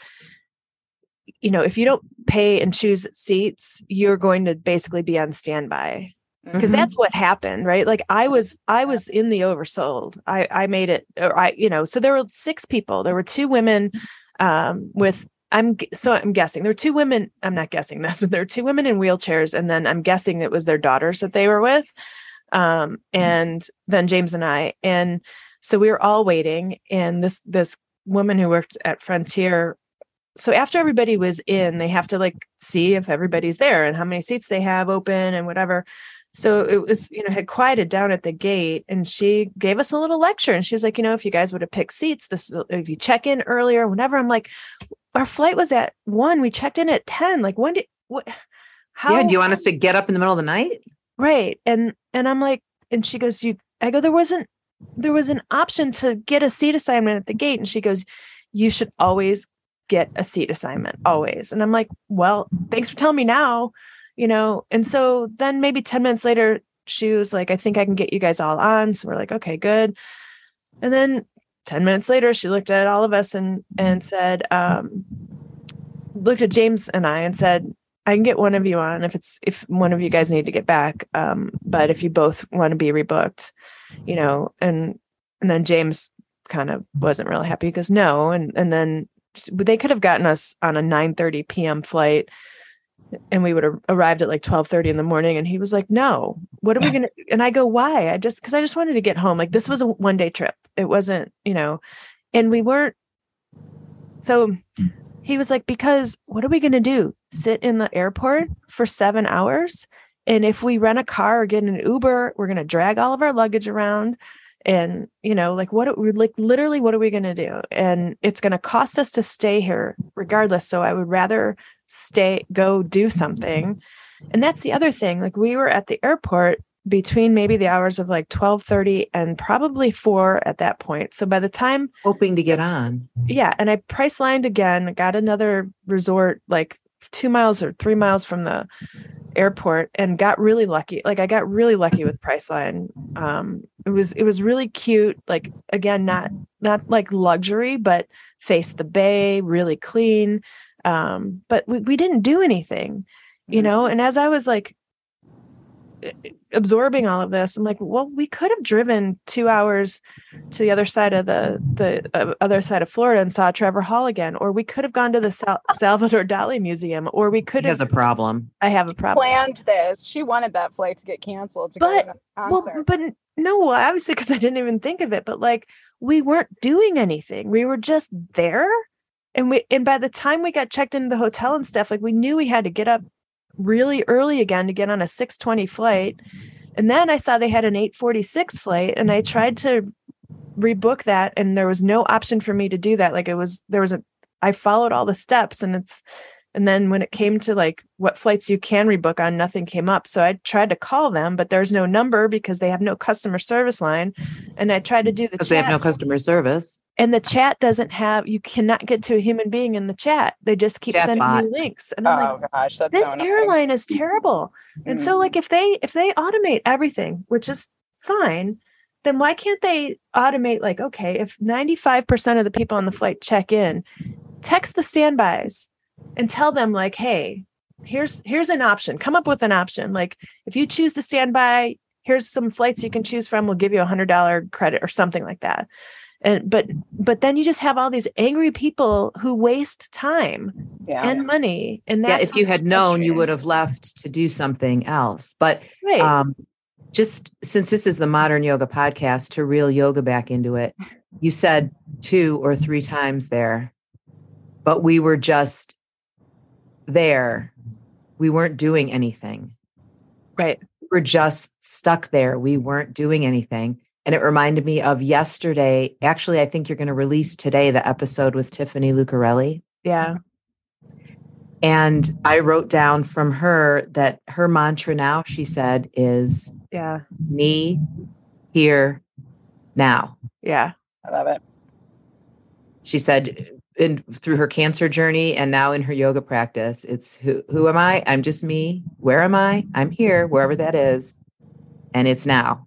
B: you know, if you don't pay and choose seats, you're going to basically be on standby. Because
C: Mhm.
B: that's what happened, right? Like I was, I was in the oversold. I, I made it, or I, you know, so there were six people. There were two women um, with, I'm, gu- so I'm guessing there were two women. I'm not guessing this, but there were two women in wheelchairs. And then I'm guessing it was their daughters that they were with. Um, and then James and I, and so we were all waiting. And this, this woman who worked at Frontier, so after everybody was in, they have to like see if everybody's there and how many seats they have open and whatever. So it was, you know, had quieted down at the gate and she gave us a little lecture and she was like, you know, if you guys would have picked seats, this, if you check in earlier, whenever. I'm like, our flight was at one, we checked in at ten. Like when did, what, how?
C: Yeah. Do you want us to get up in the middle of the night?
B: Right. And, and I'm like, and she goes, you, I go, there wasn't, there was an option to get a seat assignment at the gate. And she goes, you should always get a seat assignment, always. And I'm like, well, thanks for telling me now, you know? And so then maybe ten minutes later, she was like, I think I can get you guys all on. So we're like, okay, good. And then ten minutes later, she looked at all of us and, and said, um, looked at James and I and said, I can get one of you on if it's, if one of you guys need to get back. Um, but if you both want to be rebooked, you know, and, and then James kind of wasn't really happy because no. And, and then they could have gotten us on a nine thirty p.m. flight and we would have arrived at like twelve thirty in the morning. And he was like, no, what are we going to, and I go, why? I just, cause I just wanted to get home. Like this was a one day trip. It wasn't, you know, and we weren't. So he was like, because what are we going to do? Sit in the airport for seven hours? And if we rent a car or get an Uber, we're going to drag all of our luggage around. And, you know, like what, like literally, what are we going to do? And it's going to cost us to stay here regardless. So I would rather stay, go do something. And that's the other thing. Like we were at the airport between maybe the hours of like twelve thirty and probably four at that point. So by the time,
C: hoping to get on.
B: yeah. And I price lined again, got another resort, like two miles or three miles from the airport and got really lucky. Like I got really lucky with Priceline. Um, it was, it was really cute. Like, again, not, not like luxury, but faced the bay, really clean. Um, but we, we didn't do anything, you know? And as I was like absorbing all of this, I'm like, well, we could have driven two hours to the other side of the, the uh, other side of Florida and saw Trevor Hall again, or we could have gone to the Sal- Salvador Dali Museum, or we could
C: He
B: have,
C: has a problem.
B: I have a problem.
D: Planned this. She wanted that flight to get canceled to
B: But-
D: go to a
B: Well,
D: concert.
B: but no, well, obviously, because I didn't even think of it, but like we weren't doing anything. We were just there. And we, and by the time we got checked into the hotel and stuff, like we knew we had to get up really early again to get on a six twenty flight. And then I saw they had an eight forty-six flight and I tried to rebook that and there was no option for me to do that. Like it was, there was a, I followed all the steps and it's, and then when it came to like what flights you can rebook on, nothing came up. So I tried to call them, but there's no number because they have no customer service line. And I tried to do the
C: Because they have no
B: chat,
C: customer service.
B: and the chat doesn't have, you cannot get to a human being in the chat. They just keep
C: Chat
B: sending
C: bot.
B: you links. And I'm
D: Oh
B: like,
D: gosh, that's
B: this
D: so annoying.
B: airline is terrible. And so like if they if they automate everything, which is fine, then why can't they automate like, okay, if ninety-five percent of the people on the flight check in, text the standbys and tell them like, hey, here's here's an option. Come up with an option. Like if you choose to stand by, here's some flights you can choose from. We'll give you a hundred dollar credit or something like that. And but but then you just have all these angry people who waste time
D: Yeah.
B: and money. And
C: Yeah,
B: that's
C: if you
B: what's
C: had known, you
B: frustrating.
C: would have left to do something else. But
B: Right.
C: um, just since this is the Modern Yoga Podcast, to reel yoga back into it, you said two or three times there, but we were just there. We weren't doing anything.
B: Right.
C: We were just stuck there. We weren't doing anything. And it reminded me of yesterday. Actually, I think you're going to release today the episode with Tiffany Lucarelli.
B: Yeah.
C: And I wrote down from her that her mantra now, she said, is
B: Yeah.
C: me, here, now.
B: Yeah.
D: I love it.
C: She said in through her cancer journey and now in her yoga practice, it's who who am I? I'm just me. Where am I? I'm here, wherever that is. And it's now.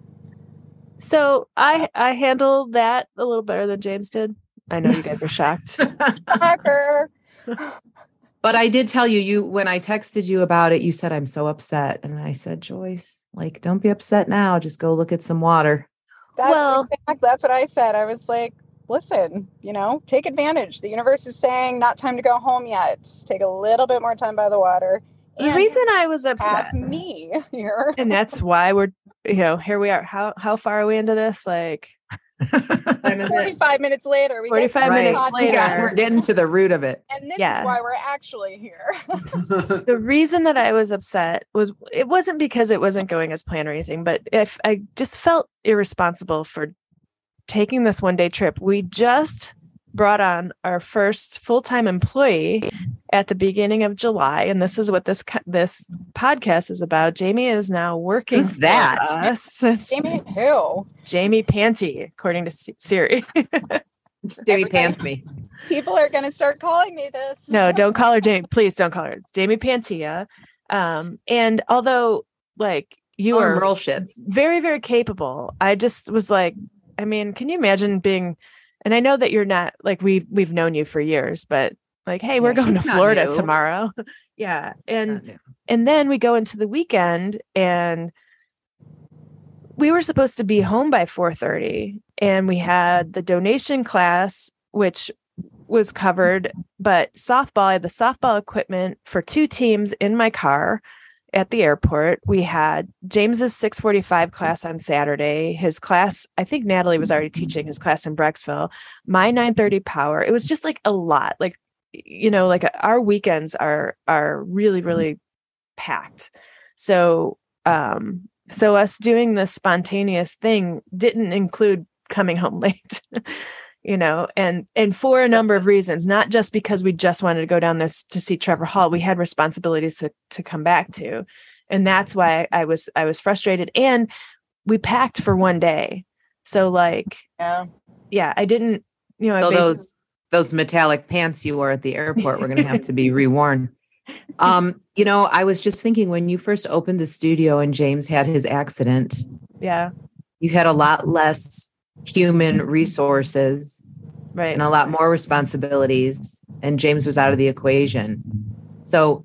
B: So I I handled that a little better than James did. I know you guys are shocked.
D: Shocker.
C: But I did tell you, you when I texted you about it, you said, I'm so upset. And I said, Joyce, like, don't be upset now. Just go look at some water.
D: That's
B: Well-
D: exact, that's what I said. I was like, listen, you know, take advantage. The universe is saying not time to go home yet. Take a little bit more time by the water.
B: The
D: And
B: reason I was upset,
D: have me here.
B: and that's why we're, you know, here we are. How how far are we into this? Like, time is it?
D: forty-five minutes later, we get
B: forty-five
D: to the
B: minutes
D: podcast,
B: later.
C: Yeah, we're getting to the root of it.
D: and this
B: Yeah.
D: is why we're actually here.
B: The reason that I was upset was it wasn't because it wasn't going as planned or anything, but if I just felt irresponsible for taking this one day trip. We just brought on our first full-time employee at the beginning of July, and this is what this co- this podcast is about. Jamie is now working
C: Who's
B: for
C: that?
B: us. It's
D: Jamie, who?
B: Jamie Panty, according to S- Siri.
C: Jamie pants me.
D: People are going to start calling me this.
B: No, don't call her Jamie. Please don't call her. It's Jamie Pantia. Um, and although like you
C: Oh,
B: are
C: Merle shits.
B: very, very capable, I just was like, I mean, can you imagine being, and I know that you're not like we've we've known you for years, but like, hey, we're
C: Yeah,
B: going to
C: he's not
B: Florida
C: new.
B: tomorrow. Yeah. And
C: Not new.
B: and then we go into the weekend and we were supposed to be home by four thirty, and we had the donation class, which was covered, but softball, I had the softball equipment for two teams in my car at the airport. We had James's six forty-five class on Saturday. His class, I think Natalie was already teaching his class in Brecksville. My nine thirty power. It was just like a lot. Like, you know, like our weekends are are really, really packed. So um so us doing this spontaneous thing didn't include coming home late. You know, and and for a number of reasons, not just because we just wanted to go down there to see Trevor Hall. We had responsibilities to to come back to, and that's why I was I was frustrated. And we packed for one day, so like,
D: Yeah.
B: yeah, I didn't, you know, I
C: So
B: basically-
C: those those metallic pants you wore at the airport were going to have to be reworn. Um, you know, I was just thinking when you first opened the studio and James had his accident,
B: yeah,
C: you had a lot less human resources
B: right,
C: and a lot more responsibilities, and James was out of the equation. So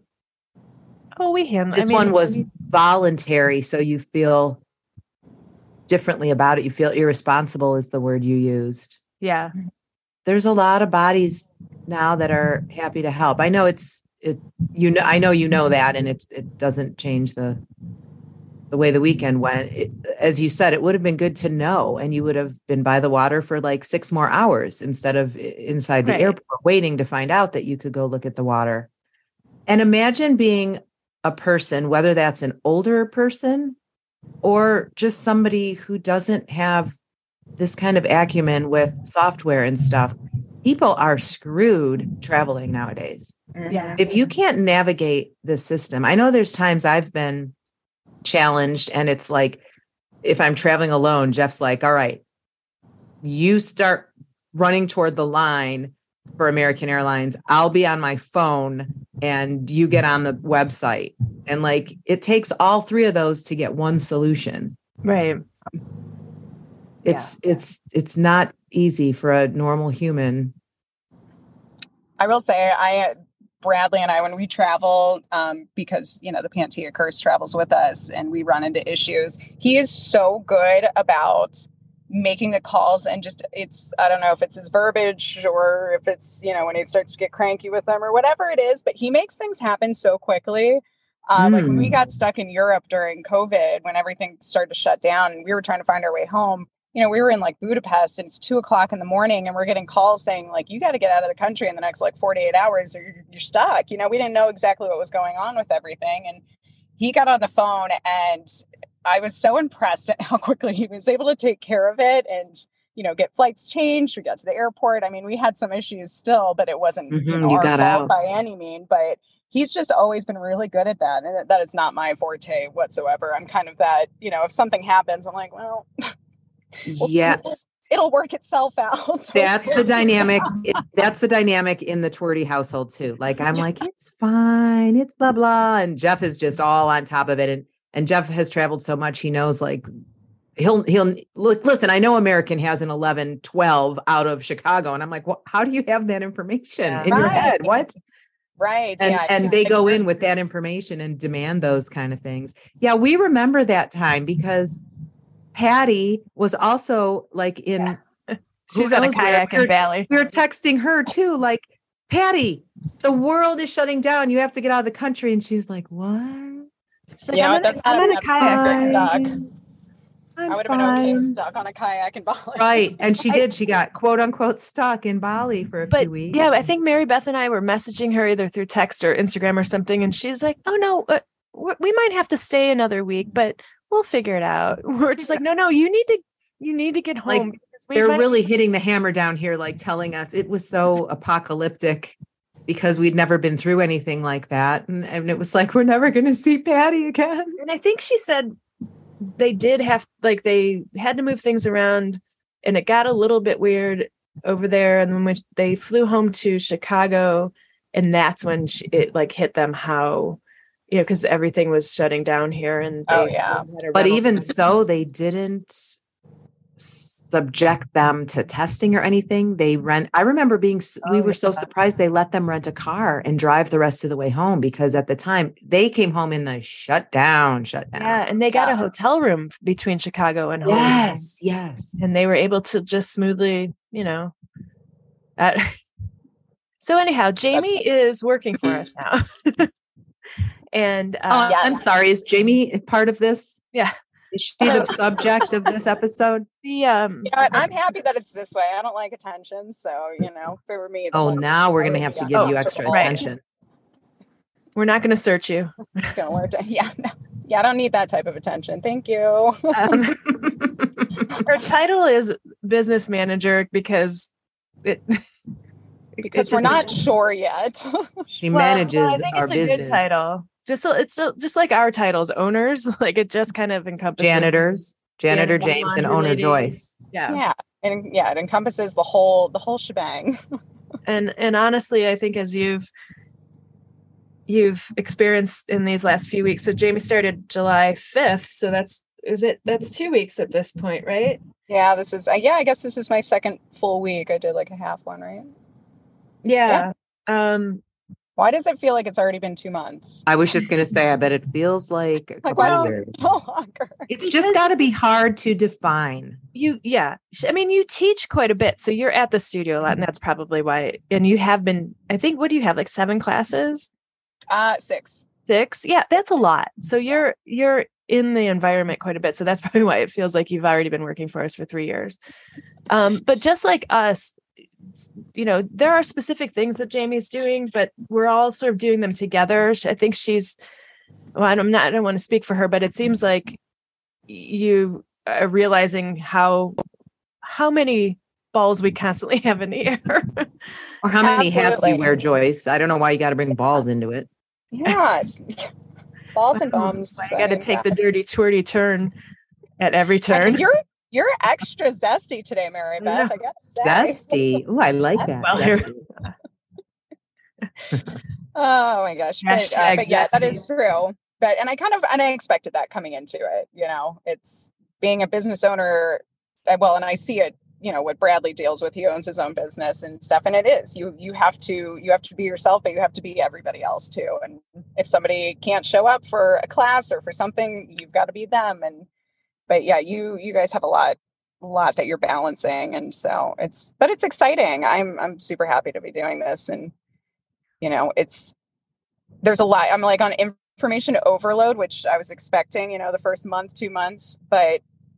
B: oh, we handled.
C: this
B: I mean,
C: one was
B: we-
C: voluntary, so you feel differently about it. You feel irresponsible is the word you used.
B: yeah,
C: There's a lot of bodies now that are happy to help. I know it's it you know I know you know that, and it it doesn't change the the way the weekend went. It, as you said, it would have been good to know, and you would have been by the water for like six more hours instead of inside the
B: Right.
C: airport waiting to find out that you could go look at the water. And imagine being a person, whether that's an older person or just somebody who doesn't have this kind of acumen with software and stuff. People are screwed traveling nowadays.
B: yeah,
C: If you can't navigate the system, I know there's times I've been challenged, and it's like, if I'm traveling alone, Jeff's like, all right, you start running toward the line for American Airlines. I'll be on my phone and you get on the website. And like, it takes all three of those to get one solution.
B: right.
C: It's, it's, it's not easy for a normal human.
D: I will say, I Bradley and I, when we travel, um, because you know the Pantia curse travels with us, and we run into issues. He is so good about making the calls and just, it's, I don't know if it's his verbiage or if it's, you know, when he starts to get cranky with them or whatever it is, but he makes things happen so quickly. Uh, mm. Like when we got stuck in Europe during COVID, when everything started to shut down and we were trying to find our way home, you know, we were in like Budapest and it's two o'clock in the morning and we're getting calls saying like, you got to get out of the country in the next like forty-eight hours or you're, you're stuck. You know, we didn't know exactly what was going on with everything. And he got on the phone and I was so impressed at how quickly he was able to take care of it and, you know, get flights changed. We got to the airport. I mean, we had some issues still, but it wasn't mm-hmm, you know, you our got fault out. by any means, but he's just always been really good at that. And that is not my forte whatsoever. I'm kind of that, you know, if something happens, I'm like, well, we'll
C: yes,
D: it'll work itself out.
C: That's the dynamic. It, that's the dynamic in the Twerdy household too. Like, I'm like, it's fine. It's blah, blah. And Jeff is just all on top of it. And, and Jeff has traveled so much. He knows like, he'll, he'll look, listen, I know American has an eleven, twelve out of Chicago. And I'm like, well, how do you have that information yeah, in right. your head? What?
D: Right.
C: And,
D: yeah,
C: and they go in with that information and demand those kind of things. Yeah. We remember that time because Patty was also like in,
B: yeah. she's on a kayak in Valley.
C: We were texting her too, like, Patty, the world is shutting down. You have to get out of the country. And she's like, what?
D: She's like, yeah, I'm, that's I'm in a kayak. Stuck. I would have been okay stuck on a kayak in Bali.
C: Right. And she did. She got quote unquote stuck in Bali for a
B: but,
C: few weeks.
B: Yeah, I think Mary Beth and I were messaging her either through text or Instagram or something. And she's like, oh, no, uh, we might have to stay another week, but we'll figure it out. We're just like, no, no, you need to, you need to get home.
C: Like, they're really hitting the hammer down here, like telling us it was so apocalyptic because we'd never been through anything like that. And, and it was like, we're never going to see Patty again.
B: And I think she said they did have, like, they had to move things around and it got a little bit weird over there. And then when they flew home to Chicago, and that's when she, it like hit them how, you know, because everything was shutting down here. And they,
D: oh yeah,
C: but even so, they didn't subject them to testing or anything. They rent. I remember being. Oh, we were yeah. so surprised they let them rent a car and drive the rest of the way home because at the time they came home in the shutdown, shutdown.
B: Yeah, and they got yeah. a hotel room between Chicago and home.
C: Yes, yes,
B: and they were able to just smoothly, you know. Uh, so anyhow, Jamie That's- is working for us now. And uh,
C: oh, yeah. I'm sorry, is Jamie part of this?
B: Yeah.
C: Is she the subject of this episode?
B: The um
D: you know what? I'm happy that it's this way. I don't like attention. So, you know, if it were me.
C: Oh, now we're gonna have to give you extra attention.
B: We're not gonna search you.
D: Gonna learn to, yeah, no. Yeah, I don't need that type of attention. Thank you. um,
B: her title is business manager because it
D: because it we're not sure yet.
C: She well, manages well, I
B: think
C: our
B: it's a
C: business.
B: Good title. Just so it's so, just like our titles, owners. Like it just kind of encompasses
C: janitors, janitor yeah, James, and owner lady. Joyce.
B: Yeah,
D: yeah, and yeah, it encompasses the whole the whole shebang.
B: and and honestly, I think as you've you've experienced in these last few weeks. So Jamie started July fifth. So that's is it? That's two weeks at this point, right?
D: Yeah, this is. Uh, yeah, I guess this is my second full week. I did like a half one, right?
B: Yeah. yeah. Um.
D: Why does it feel like it's already been two months?
C: I was just going to say, I bet it feels like a
D: like, why years. It no longer?
C: It's just got to be hard to define.
B: You, yeah. I mean, you teach quite a bit, so you're at the studio a lot, and that's probably why. And you have been, I think, what do you have, like seven classes?
D: Uh, six.
B: Six? Yeah, that's a lot. So you're you're in the environment quite a bit. So that's probably why it feels like you've already been working for us for three years. Um, but just like us, you know, there are specific things that Jamie's doing, but we're all sort of doing them together. I think she's, well, I'm not, I don't want to speak for her, but it seems like you are realizing how, how many balls we constantly have in the air.
C: Or how many Absolutely. hats you wear, Joyce. I don't know why you got to bring balls into it.
D: Yes. Balls and bums.
B: I got to take the dirty twerty turn at every turn.
D: You're You're extra zesty today, Mary Beth. I gotta say.
C: Zesty. Oh, I like that.
B: Well,
D: oh my gosh. But, uh, but yeah, that is true. But and I kind of and I expected that coming into it. You know, it's being a business owner. Well, and I see it. You know what Bradley deals with. He owns his own business and stuff, and it is you. You have to you have to be yourself, but you have to be everybody else too. And if somebody can't show up for a class or for something, you've got to be them. And But yeah, you you guys have a lot lot that you're balancing. And so it's, but it's exciting. I'm, I'm super happy to be doing this. And, you know, it's, there's a lot, I'm like on information overload, which I was expecting, you know, the first month, two months, but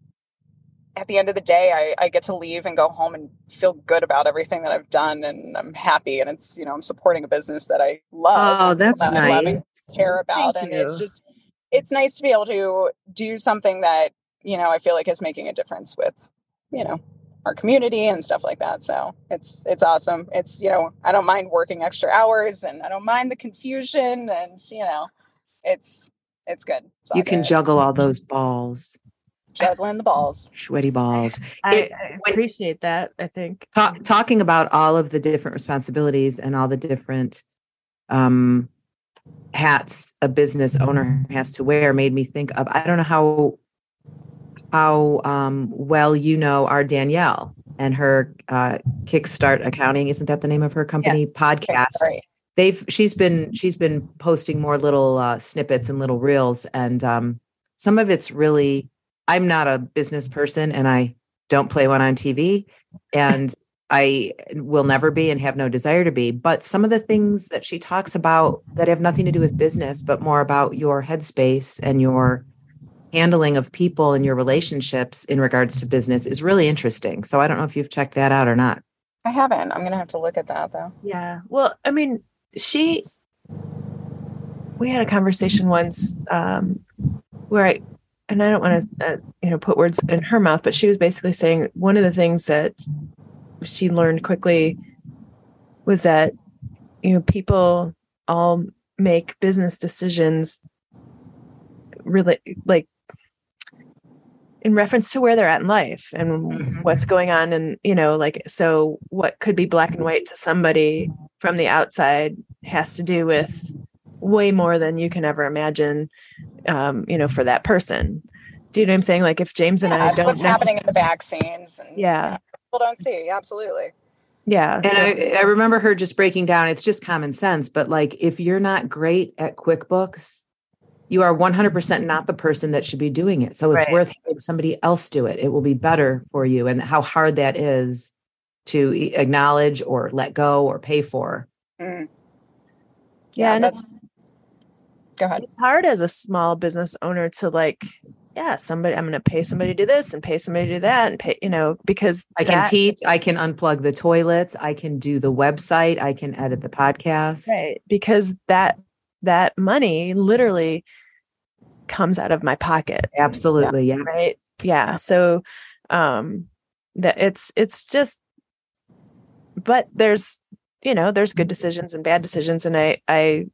D: at the end of the day, I, I get to leave and go home and feel good about everything that I've done. And I'm happy. And it's, you know, I'm supporting a business that I love.
C: Oh, that's
D: that
C: nice.
D: I love and care about.
C: Thank
D: and
C: you.
D: It's just, it's nice to be able to do something that, you know, I feel like is making a difference with, you know, our community and stuff like that. So it's, it's awesome. It's, you know, I don't mind working extra hours and I don't mind the confusion and, you know, it's, it's good. It's all
C: You can
D: good.
C: juggle all those balls,
D: Juggling the balls.
C: sweaty balls.
B: I,
C: It-
B: I
C: when-
B: appreciate that. I think
C: Ta- talking about all of the different responsibilities and all the different um, hats a business owner has to wear made me think of, I don't know how how um, well you know our Danielle and her uh, Kickstart Accounting, isn't that the name of her company? Podcast.
D: Sorry.
C: They've she's been she's been posting more little uh, snippets and little reels, and um, some of it's really. I'm not a business person, and I don't play one on T V, and I will never be and have no desire to be. But some of the things that she talks about that have nothing to do with business, but more about your headspace and your handling of people and your relationships in regards to business is really interesting. So I don't know if you've checked that out or not.
D: I haven't. I'm going to have to look at that though.
B: Yeah. Well, I mean, she, we had a conversation once um, where I, and I don't want to, uh, you know, put words in her mouth, but she was basically saying one of the things that she learned quickly was that, you know, people all make business decisions really like in reference to where they're at in life and
C: Mhm.
B: what's going on. And, you know, like, so what could be black and white to somebody from the outside has to do with way more than you can ever imagine, um, you know, for that person. Do you know what I'm saying? Like if James and
D: Yeah,
B: I
D: it's
B: don't
D: what's happening in the
B: necess-
D: back scenes. And,
B: Yeah.
D: people don't see. Absolutely.
B: Yeah.
C: And
B: so-
C: I, I remember her just breaking down, it's just common sense, but like if you're not great at QuickBooks, you are one hundred percent not the person that should be doing it. So it's
B: Right.
C: worth having somebody else do it. It will be better for you. And how hard that is to e- acknowledge or let go or pay for.
D: Mm.
B: yeah. And
D: that's,
B: it's,
D: go ahead.
B: it's hard as a small business owner to like, yeah, somebody, I'm going to pay somebody to do this and pay somebody to do that and pay, you know, because
C: I can
B: that-
C: teach, I can unplug the toilets, I can do the website, I can edit the podcast.
B: right, because that, that money literally comes out of my pocket.
C: Absolutely. Yeah.
B: Right. Yeah. So, um, that it's, it's just, but there's, you know, there's good decisions and bad decisions. And I, I,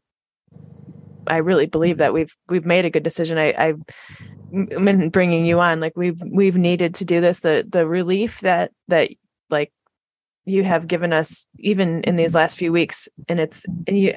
B: I really believe that we've, we've made a good decision. I, I, I'm in bringing you on, like we've, we've needed to do this, the, the relief that, that like you have given us even in these last few weeks. And it's, and you,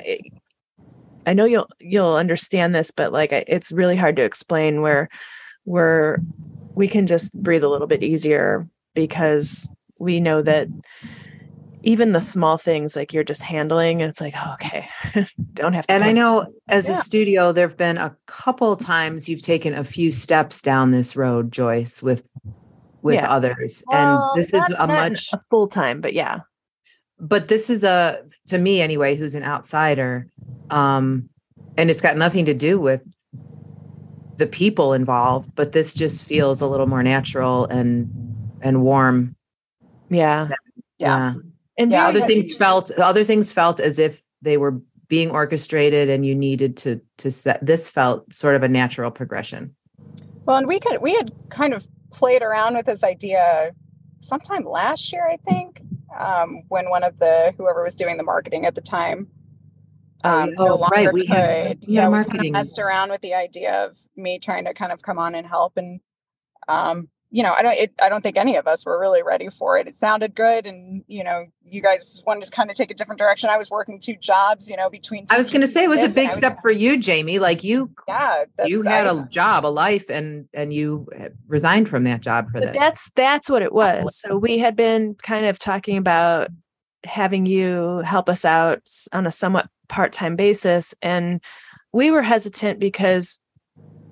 B: I know you'll, you'll understand this, but like, it's really hard to explain where, where we can just breathe a little bit easier because we know that even the small things like you're just handling and it's like, oh, okay, don't have to.
C: And I know as
B: Yeah.
C: a studio, there've been a couple times you've taken a few steps down this road, Joyce, with, with
B: Yeah.
C: others.
B: Well,
C: and this
B: not-
C: is a
B: not
C: much,
B: a full time, but yeah.
C: but this is a, to me anyway, who's an outsider. Um, and it's got nothing to do with the people involved, but this just feels a little more natural and, and warm.
B: Yeah.
D: Yeah.
B: And
D: Yeah,
B: very
C: Other
B: much-
C: things felt, other things felt as if they were being orchestrated and you needed to, to set, this felt sort of a natural progression.
D: Well, and we could, we had kind of played around with this idea sometime last year, I think, um, when one of the, whoever was doing the marketing at the time,
B: Oh,
D: um,
B: yeah.
D: no
C: Oh,
D: longer
C: right. We
D: could.
C: had- we had
D: yeah,
C: a
D: we kind
C: marketing-
D: of messed around with the idea of me trying to kind of come on and help. And, um, you know, I don't, it, I don't think any of us were really ready for it. It sounded good. And, you know, you guys wanted to kind of take a different direction. I was working two jobs, you know, between.
C: I was going to say it was a
D: this,
C: big
D: and I was-
C: step for you, Jamie. Like you,
D: Yeah. That's,
C: you had
D: I-
C: a job, a life, and, and you resigned from that job for
B: But
C: this.
B: that's that's what it was. So we had been kind of talking about having you help us out s- on a somewhat part-time basis, and we were hesitant because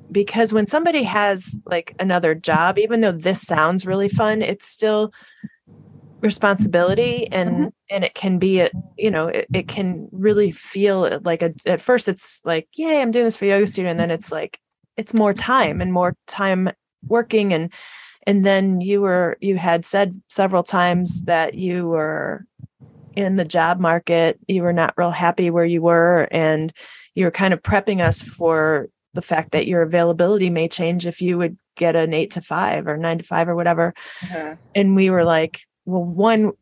B: because when somebody has like another job, even though this sounds really fun, it's still responsibility, and
D: Mhm.
B: and it can be a, you know, it, it can really feel like a, at first it's like, yay, I'm doing this for Yoga Studio, and then it's like it's more time and more time working, and and then you were you had said several times that you were in the job market, you were not real happy where you were, and you were kind of prepping us for the fact that your availability may change if you would get an eight to five or nine to five or whatever.
D: Mhm.
B: And we were like, well, one,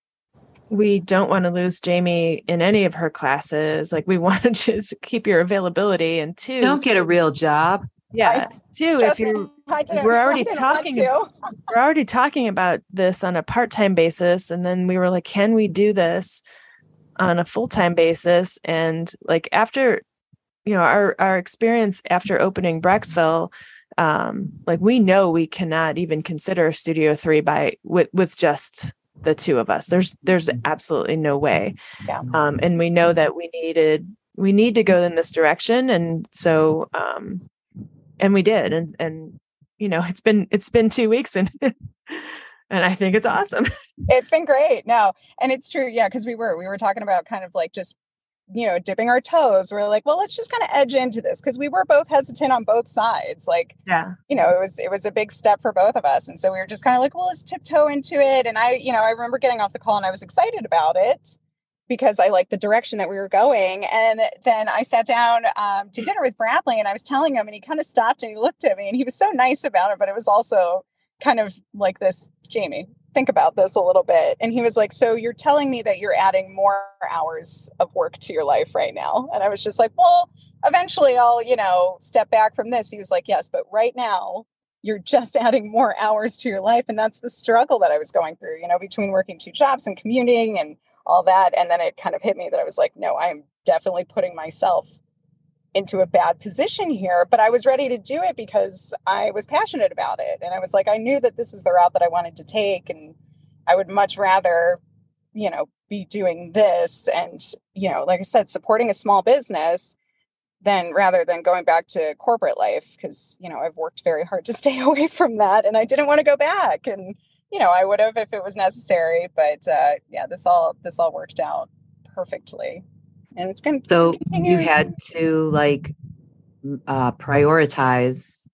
B: we don't want to lose Jamie in any of her classes. Like, we want to keep your availability. And two,
C: Don't get a real job.
B: yeah, two, if
D: Justin,
B: you're,
D: I didn't,
B: we're
D: I
B: already
D: didn't
B: talking,
D: want to.
B: we're already talking about this on a part-time basis. And then we were like, can we do this on a full-time basis? And like, after, you know, our, our experience after opening Brecksville, um, like, we know we cannot even consider Studio Three by with, with just the two of us. There's, there's absolutely no way.
D: Yeah.
B: Um, and we know that we needed, we need to go in this direction. And so, um, and we did. And, and, you know, it's been, it's been two weeks and, and I think it's awesome.
D: It's been great. No, and it's true. Yeah. Cause we were, we were talking about kind of like just, you know, dipping our toes. We're like, well, let's just kind of edge into this. Cause we were both hesitant on both sides. Like,
B: Yeah.
D: you know, it was, it was a big step for both of us. And so we were just kind of like, well, let's tiptoe into it. And I, you know, I remember getting off the call and I was excited about it because I liked the direction that we were going. And then I sat down um, to dinner with Bradley and I was telling him, and he kind of stopped and he looked at me and he was so nice about it. But it was also kind of like this, Jamie, think about this a little bit. And he was like, so you're telling me that you're adding more hours of work to your life right now? And I was just like, well, eventually I'll, you know, step back from this. He was like, yes, but right now you're just adding more hours to your life. And that's the struggle that I was going through, you know, between working two jobs and commuting and all that. And then it kind of hit me that I was like, no, I'm definitely putting myself into a bad position here, but I was ready to do it because I was passionate about it. And I was like, I knew that this was the route that I wanted to take. And I would much rather, you know, be doing this and, you know, like I said, supporting a small business than rather than going back to corporate life. Cause, you know, I've worked very hard to stay away from that and I didn't want to go back. And, you know, I would have if it was necessary, but uh, yeah, this all, this all worked out perfectly. And it's going to
C: So
D: continue.
C: you had to like uh, prioritize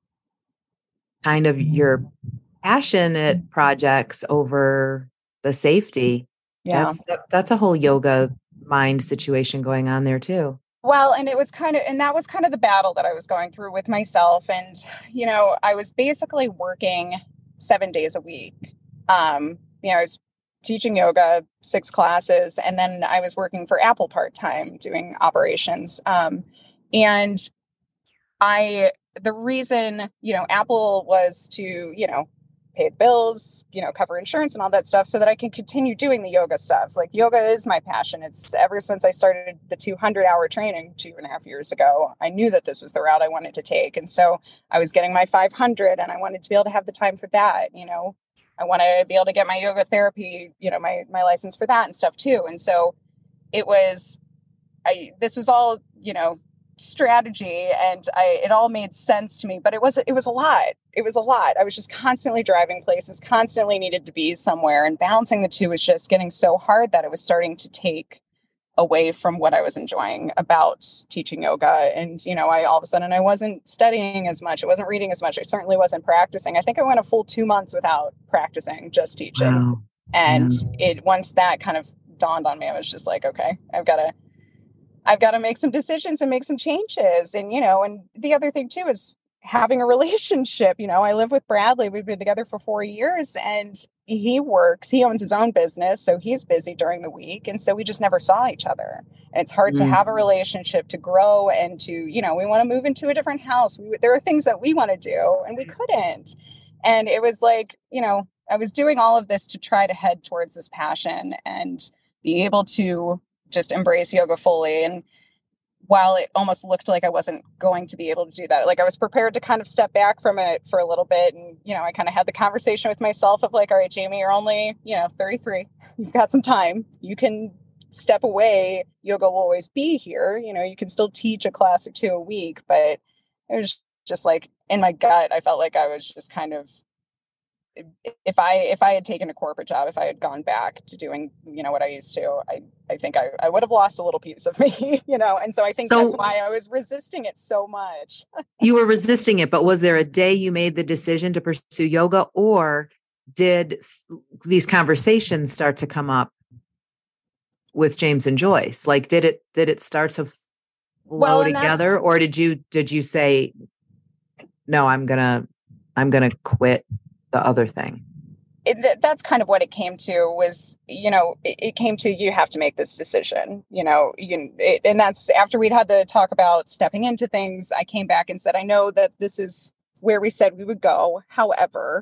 C: kind of your passionate projects over the safety.
D: Yeah.
C: That's, that, that's a whole yoga mind situation going on there too.
D: Well, and it was kind of, and that was kind of the battle that I was going through with myself. And, you know, I was basically working seven days a week. Um, you know, I was teaching yoga, six classes, and then I was working for Apple part-time doing operations. Um, and I, the reason, you know, Apple was to, you know, pay the bills, you know, cover insurance and all that stuff so that I can continue doing the yoga stuff. Like yoga is my passion. It's ever since I started the two hundred hour training two and a half years ago, I knew that this was the route I wanted to take. And so I was getting my five hundred and I wanted to be able to have the time for that. You know, I want to be able to get my yoga therapy, you know, my, my license for that and stuff too. And so it was, I, this was all, you know, strategy and I, it all made sense to me, but it was, it was a lot. It was a lot. I was just constantly driving places, constantly needed to be somewhere, and balancing the two was just getting so hard that it was starting to take away from what I was enjoying about teaching yoga. And, you know, I, all of a sudden I wasn't studying as much. I wasn't reading as much. I certainly wasn't practicing. I think I went a full two months without practicing, just teaching.
C: Wow.
D: And
C: Yeah.
D: it, once that kind of dawned on me, I was just like, okay, I've got to, I've got to make some decisions and make some changes. And, you know, and the other thing too is having a relationship. You know, I live with Bradley. We've been together for four years and he works, he owns his own business. So he's busy during the week. And so we just never saw each other. And it's hard
C: Mm.
D: to have a relationship, to grow and to, you know, we want to move into a different house. We, there are things that we want to do and we couldn't. And it was like, you know, I was doing all of this to try to head towards this passion and be able to just embrace yoga fully. And while it almost looked like I wasn't going to be able to do that, like I was prepared to kind of step back from it for a little bit. And, you know, I kind of had the conversation with myself of like, all right, Jamie, you're only, you know, thirty-three, you've got some time, you can step away. Yoga will always be here. You know, you can still teach a class or two a week, but it was just like in my gut, I felt like I was just kind of, if I if I had taken a corporate job, if I had gone back to doing, you know, what I used to, I, I think I, I would have lost a little piece of me, you know? And so I think
C: So-
D: that's why I was resisting it so much.
C: You were resisting it, but was there a day you made the decision to pursue yoga, or did th- these conversations start to come up with James and Joyce? Like, did it, did it start to flow
D: Well, and
C: together,
D: that's-
C: or did you, did you say, no, I'm gonna, I'm gonna quit the other thing?
D: It, th- that's kind of what it came to was, you know, it, it came to, you have to make this decision, you know, you, it, and that's after we'd had the talk about stepping into things. I came back and said, I know that this is where we said we would go. However,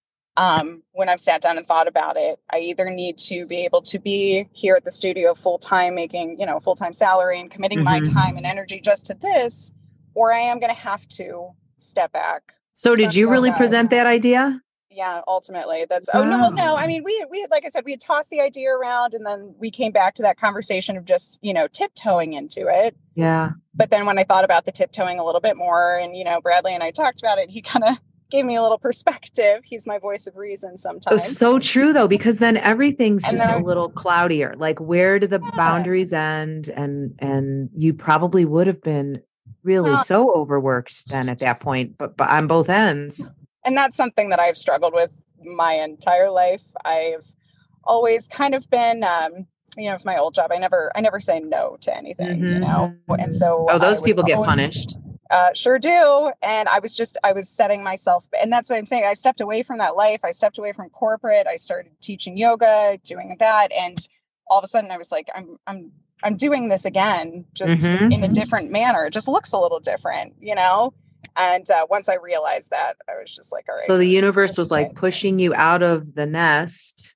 D: um, when I've sat down and thought about it, I either need to be able to be here at the studio full time, making, you know, full time salary and committing my
C: Mhm.
D: time and energy just to this, or I am going to have to step back.
C: So did you really
D: Yoga.
C: present that idea?
D: Yeah, ultimately that's, oh no, well, no. I mean, we, we, like I said, we had tossed the idea around, and then we came back to that conversation of just, you know, tiptoeing into it.
C: Yeah.
D: But then when I thought about the tiptoeing a little bit more, and, you know, Bradley and I talked about it, he kind of gave me a little perspective. He's my voice of reason
C: Oh,
D: sometimes.
C: so true though, because then everything's
D: And
C: just
D: then-
C: a little cloudier. Like, where do the
D: Yeah.
C: boundaries end? And and you probably would have been really
D: Well-
C: so overworked then at that point, but but on both ends.
D: And that's something that I've struggled with my entire life. I've always kind of been, um, you know, with my old job, I never, I never say no to anything, you know? And so
C: Oh, those
D: I was
C: people get
D: always-
C: punished.
D: Uh, sure do. And I was just, I was setting myself, and that's what I'm saying. I stepped away from that life. I stepped away from corporate. I started teaching yoga, doing that. And all of a sudden I was like, I'm, I'm, I'm doing this again, just
C: Mhm.
D: in a different manner. It just looks a little different, you know? And uh, once I realized that, I was just like, all right.
C: So the universe was like
D: Okay.
C: pushing you out of the nest,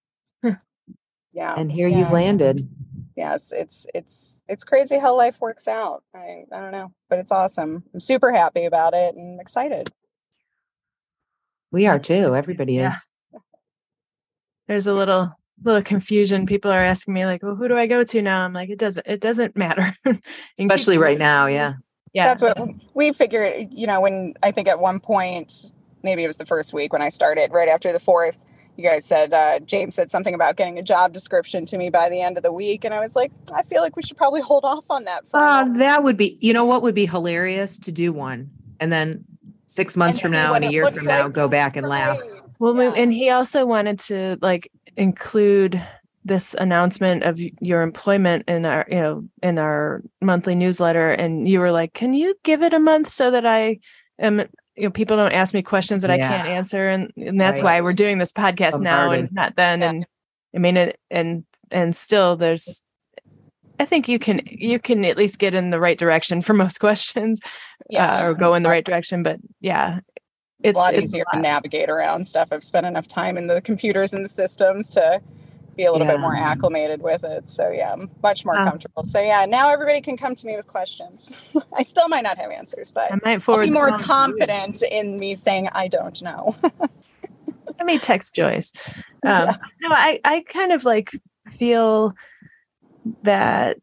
D: Yeah.
C: and here
D: yeah.
C: you landed.
D: Yes, it's it's it's crazy how life works out. I I don't know, but it's awesome. I'm super happy about it and excited.
C: We are too. Everybody
B: Yeah.
C: is.
B: There's a little little confusion. People are asking me like, well, who do I go to now? I'm like, it doesn't it doesn't matter. And keep-
C: Especially right now. Yeah.
B: Yeah.
D: That's what we figured, you know, when I think at one point, maybe it was the first week when I started, right after the fourth, you guys said, uh, James said something about getting a job description to me by the end of the week. And I was like, I feel like we should probably hold off on that. For a
C: Uh,
D: moment
C: that would be, you know what would be hilarious to do one. And then six months
D: and
C: from
D: see
C: now
D: what
C: and a
D: it
C: year
D: looks
C: from now,
D: like.
C: go back and laugh.
D: Right.
B: Well, we-
D: Yeah.
B: and he also wanted to like include this announcement of y- your employment in our, you know, in our monthly newsletter. And you were like, can you give it a month so that I am, you know, people don't ask me questions that
C: Yeah.
B: I can't answer. And, and that's
C: Right.
B: why we're doing this podcast now
C: Bombarded.
B: and not then.
D: Yeah.
B: And I mean, it, and, and still there's, I think you can, you can at least get in the right direction for most questions
D: Yeah.
B: uh, or go in the right direction. But yeah, it's
D: a lot
B: it's
D: easier
B: a
D: to
B: lot.
D: navigate around stuff. I've spent enough time in the computers and the systems to be a little
C: Yeah.
D: bit more acclimated with it. So yeah, I'm much more
B: Um,
D: comfortable. So yeah, now everybody can come to me with questions. I still might not have answers, but
B: I might
D: I'll
B: forward
D: be
B: the
D: more
B: phone to you.
D: confident in me saying I don't know.
B: Let me text Joyce. Um,
D: Yeah.
B: No, I, I kind of like feel that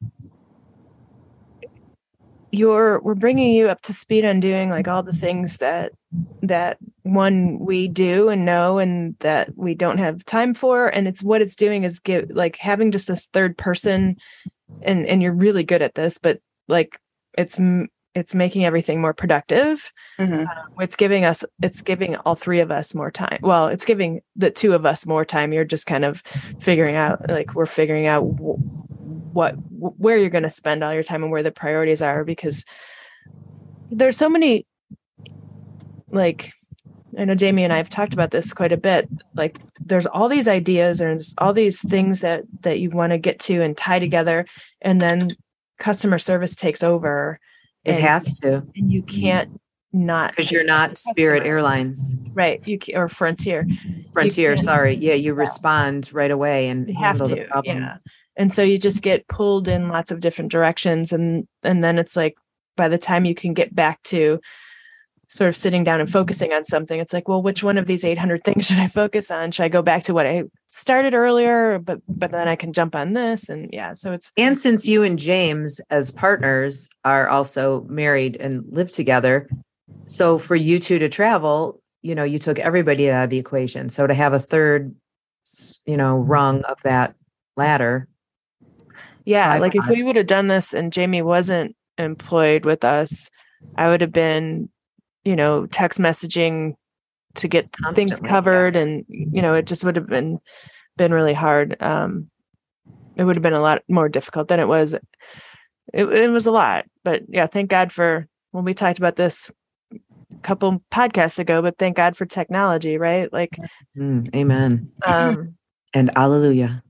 B: you're we're bringing you up to speed on doing like all the things that that one we do and know and that we don't have time for, and it's what it's doing is give like having just this third person, and and you're really good at this, but like it's m- it's making everything more productive.
D: Mhm.
B: It's giving us it's giving all three of us more time. Well, it's giving the two of us more time. You're just kind of figuring out like we're figuring out w- what w- where you're going to spend all your time and where the priorities are, because there's so many, like, I know Jamie and I have talked about this quite a bit. Like there's all these ideas and there's all these things that that you want to get to and tie together, and then customer service takes over.
C: It
B: and,
C: has to,
B: and you can't not
C: because you're not Spirit Airlines.
B: right. You ca- or Frontier.
C: Frontier,
B: can't-
C: sorry. Yeah, you respond right away and
B: You have
C: handle the
B: to,
C: problems.
B: yeah. And so you just get pulled in lots of different directions, and and then it's like by the time you can get back to sort of sitting down and focusing on something, it's like, well, which one of these eight hundred things should I focus on? Should I go back to what I started earlier, but but then I can jump on this? And yeah, so it's
C: And since you and James as partners are also married and live together, So for you two to travel, you know, you took everybody out of the equation. So to have a third, you know, rung of that ladder.
B: Yeah. Like if we would have done this and Jamie wasn't employed with us, I would have been, you know, text messaging to get
C: Constantly,
B: things covered.
C: yeah.
B: And, you know, it just would have been, been really hard. Um, it would have been a lot more difficult than it was. It, it was a lot, but yeah, thank God for when we talked about this a couple podcasts ago, but thank God for technology, right? Like,
C: mm, amen.
B: Um,
C: and alleluia.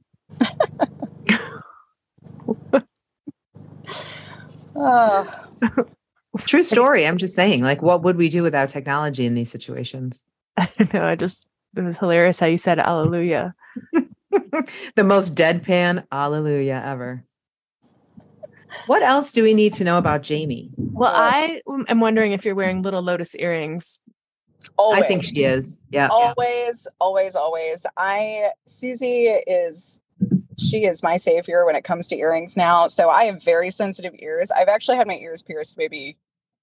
D: Oh.
C: True story. I'm just saying, like, what would we do without technology in these situations?
B: I know. I just, it was hilarious how you said hallelujah.
C: The most deadpan hallelujah ever. What else do we need to know about Jamie?
B: Well, I am wondering if you're wearing little lotus earrings.
D: Always.
C: I think she is. Yeah.
D: Always, always, always. I, Susie is, she is my savior when it comes to earrings now. So I have very sensitive ears. I've actually had my ears pierced maybe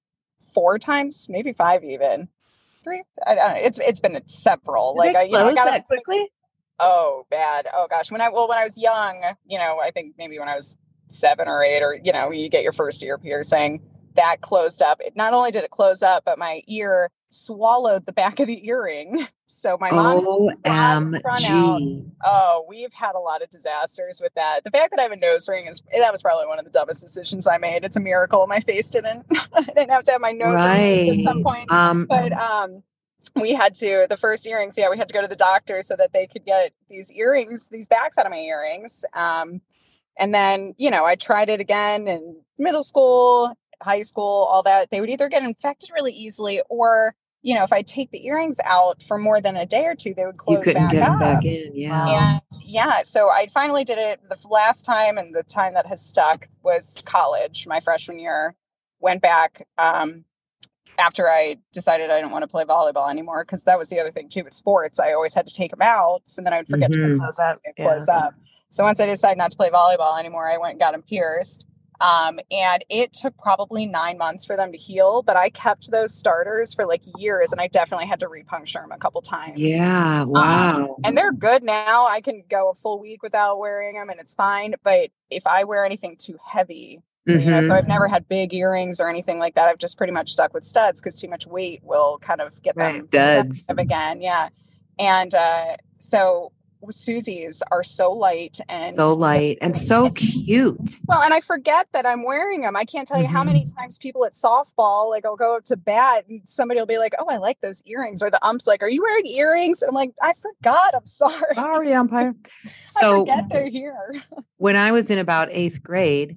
D: four times, maybe five even. Three. I don't know. It's it's been several.
B: Did
D: like
B: they
D: I, you know, I
B: close
D: gotta,
B: that quickly?
D: Oh, bad. Oh gosh. When I well, when I was young, you know, I think maybe when I was seven or eight, or you know, you get your first ear piercing, that closed up. It not only did it close up, but my ear swallowed the back of the earring. So my mom
C: O M G.
D: Oh, we've had a lot of disasters with that. The fact that I have a nose ring is that was probably one of the dumbest decisions I made. It's a miracle my face didn't. I didn't have to have my nose
C: right.
D: ring at some point.
C: Um,
D: but um, we had to the first earrings. Yeah, we had to go to the doctor so that they could get these earrings, these backs out of my earrings. Um, and then you know I tried it again in middle school, high school, all that. They would either get infected really easily or, you know, if I take the earrings out for more than a day or two, they would close
C: you couldn't
D: back
C: get
D: up.
C: them back in. Yeah.
D: And yeah, so I finally did it the last time, and the time that has stuck was college, my freshman year. Went back um, after I decided I didn't want to play volleyball anymore, because that was the other thing too with sports. I always had to take them out, so then I would forget
C: Mhm.
D: to
B: Close up.
D: close
B: Yeah.
D: up. So once I decided not to play volleyball anymore, I went and got them pierced. Um, and it took probably nine months for them to heal, but I kept those starters for like years, and I definitely had to repuncture them a couple times.
C: Yeah. Wow.
D: Um, and they're good now. I can go a full week without wearing them and it's fine. But if I wear anything too heavy,
C: mm-hmm.
D: you know, so I've never had big earrings or anything like that. I've just pretty much stuck with studs because too much weight will kind of get them
C: right. Duds
D: again. Yeah. And, uh, so Susie's are so light and
C: so light and so cute.
D: Well, and I forget that I'm wearing them. I can't tell you mm-hmm. how many times people at softball, like I'll go up to bat and somebody will be like, "Oh, I like those earrings," or the ump's like, "Are you wearing earrings?" And I'm like, "I forgot. I'm sorry.
C: Sorry, umpire."
D: So I forget they're here.
C: When I was in about eighth grade,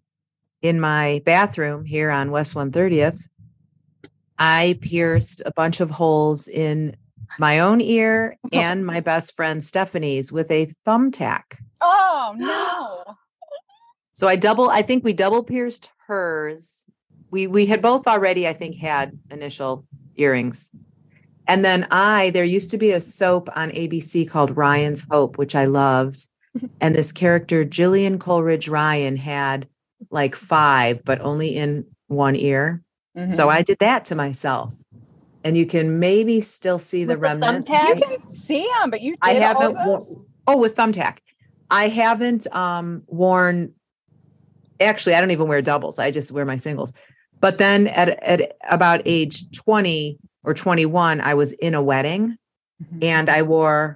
C: in my bathroom here on West one thirtieth, I pierced a bunch of holes in my own ear and my best friend Stephanie's with a thumbtack.
D: Oh no.
C: So I double, I think we double pierced hers. We, we had both already, I think, had initial earrings. And then I, there used to be a soap on A B C called Ryan's Hope, which I loved. And this character, Jillian Coleridge Ryan, had like five, but only in one ear. Mm-hmm. So I did that to myself. And you can maybe still see the
B: with
C: remnants.
D: The you can see them, but you did
C: I haven't.
D: all those?
C: Wo- oh, with thumbtack, I haven't um, worn. Actually, I don't even wear doubles. I just wear my singles. But then at at about age twenty or twenty-one, I was in a wedding, mm-hmm. and I wore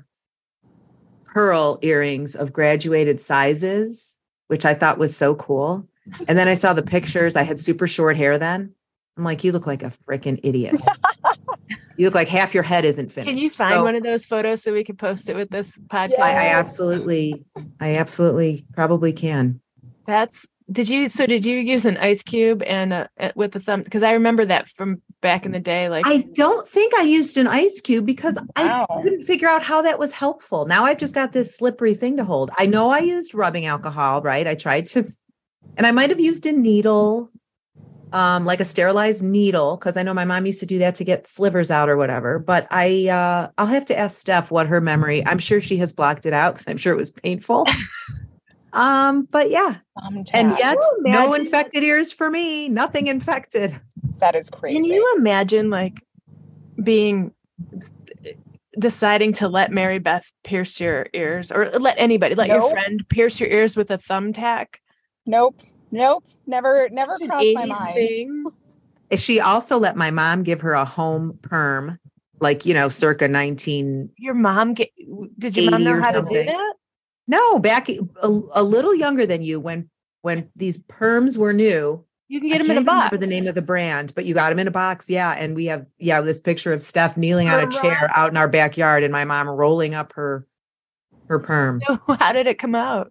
C: pearl earrings of graduated sizes, which I thought was so cool. And then I saw the pictures. I had super short hair then. I'm like, you look like a freaking idiot. You look like half your head isn't finished.
B: Can you find
C: so,
B: one of those photos so we can post it with this podcast?
C: Yeah, I, I absolutely, I absolutely probably can.
B: That's, did you, so did you use an ice cube and uh, with the thumb? Because I remember that from back in the day. Like,
C: I don't think I used an ice cube because
D: wow.
C: I couldn't figure out how that was helpful. Now I've just got this slippery thing to hold. I know I used rubbing alcohol, right? I tried to, and I might have used a needle. Um, like a sterilized needle, because I know my mom used to do that to get slivers out or whatever. But I, uh, I'll have to ask Steph what her memory. I'm sure she has blocked it out because I'm sure it was painful. um, but yeah,
D: um,
C: and yet no infected ears for me. Nothing infected.
D: That is crazy.
B: Can you imagine like being deciding to let Mary Beth pierce your ears, or let anybody, let nope. your friend pierce your ears with a thumbtack?
D: Nope. Nope. Never, never That's crossed my mind. Thing.
C: She also let my mom give her a home perm, like, you know, circa nineteen.
B: Your mom, get, did your mom know how something. to do that?
C: No, back a, a little younger than you, when when these perms were new.
B: You can get them in a box.
C: Remember the name of the brand, but you got them in a box. Yeah. And we have, yeah, this picture of Steph kneeling on a chair out in our backyard and my mom rolling up her, her perm.
B: How did it come out?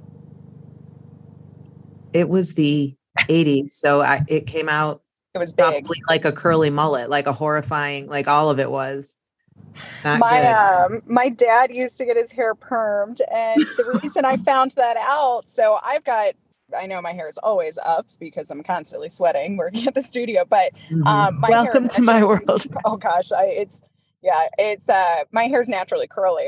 C: It was the eighties. So I, it came out.
D: It was big.
C: Probably like a curly mullet, like a horrifying, like all of it was. Not
D: my
C: good.
D: um my dad used to get his hair permed, and the reason I found that out, so I've got I know my hair is always up because I'm constantly sweating working at the studio, but um my
B: welcome
D: hair
B: to my world.
D: Oh gosh, I it's yeah, it's uh my hair's naturally curly.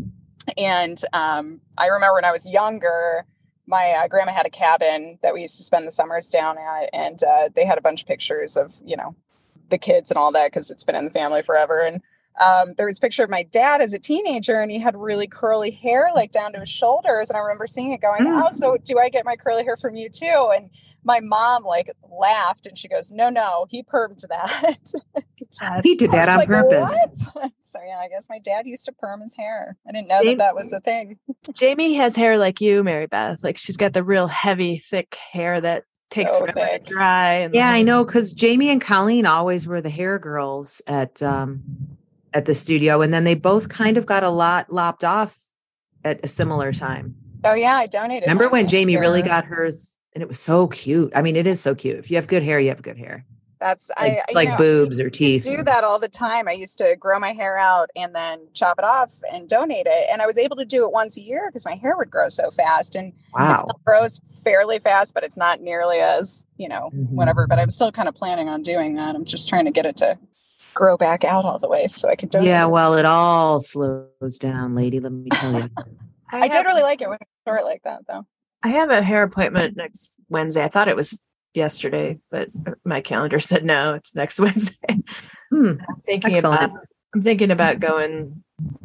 D: And um I remember when I was younger, my uh, grandma had a cabin that we used to spend the summers down at, and uh, they had a bunch of pictures of, you know, the kids and all that because it's been in the family forever. And um, there was a picture of my dad as a teenager, and he had really curly hair, like down to his shoulders. And I remember seeing it going, mm. oh, so do I get my curly hair from you too? And my mom like laughed and she goes, no, no, he permed that.
C: He did that on
D: like,
C: purpose.
D: What? So yeah, I guess my dad used to perm his hair. I didn't know Jamie, that that was a thing.
B: Jamie has hair like you, Mary Beth. Like she's got the real heavy, thick hair that takes so forever thick. to dry. And
C: yeah, I know, because Jamie and Colleen always were the hair girls at um, at the studio, and then they both kind of got a lot lopped off at a similar time.
D: Oh yeah, I donated.
C: Remember when Jamie hair. really got hers, and it was so cute. I mean, it is so cute. If you have good hair, you have good hair.
D: That's
C: like,
D: I,
C: it's like know, boobs or teeth.
D: I do that all the time. I used to grow my hair out and then chop it off and donate it. And I was able to do it once a year because my hair would grow so fast. And
C: wow.
D: it still grows fairly fast, but it's not nearly as, you know, mm-hmm. whatever. But I'm still kind of planning on doing that. I'm just trying to get it to grow back out all the way so I can donate.
C: Yeah,
D: it.
C: well, it all slows down, lady. Let me tell you.
D: I, I did really like it when it's short like that, though.
B: I have a hair appointment next Wednesday. I thought it was yesterday, but my calendar said no, it's next Wednesday.
C: Hmm.
B: I'm thinking Excellent. about I'm thinking about going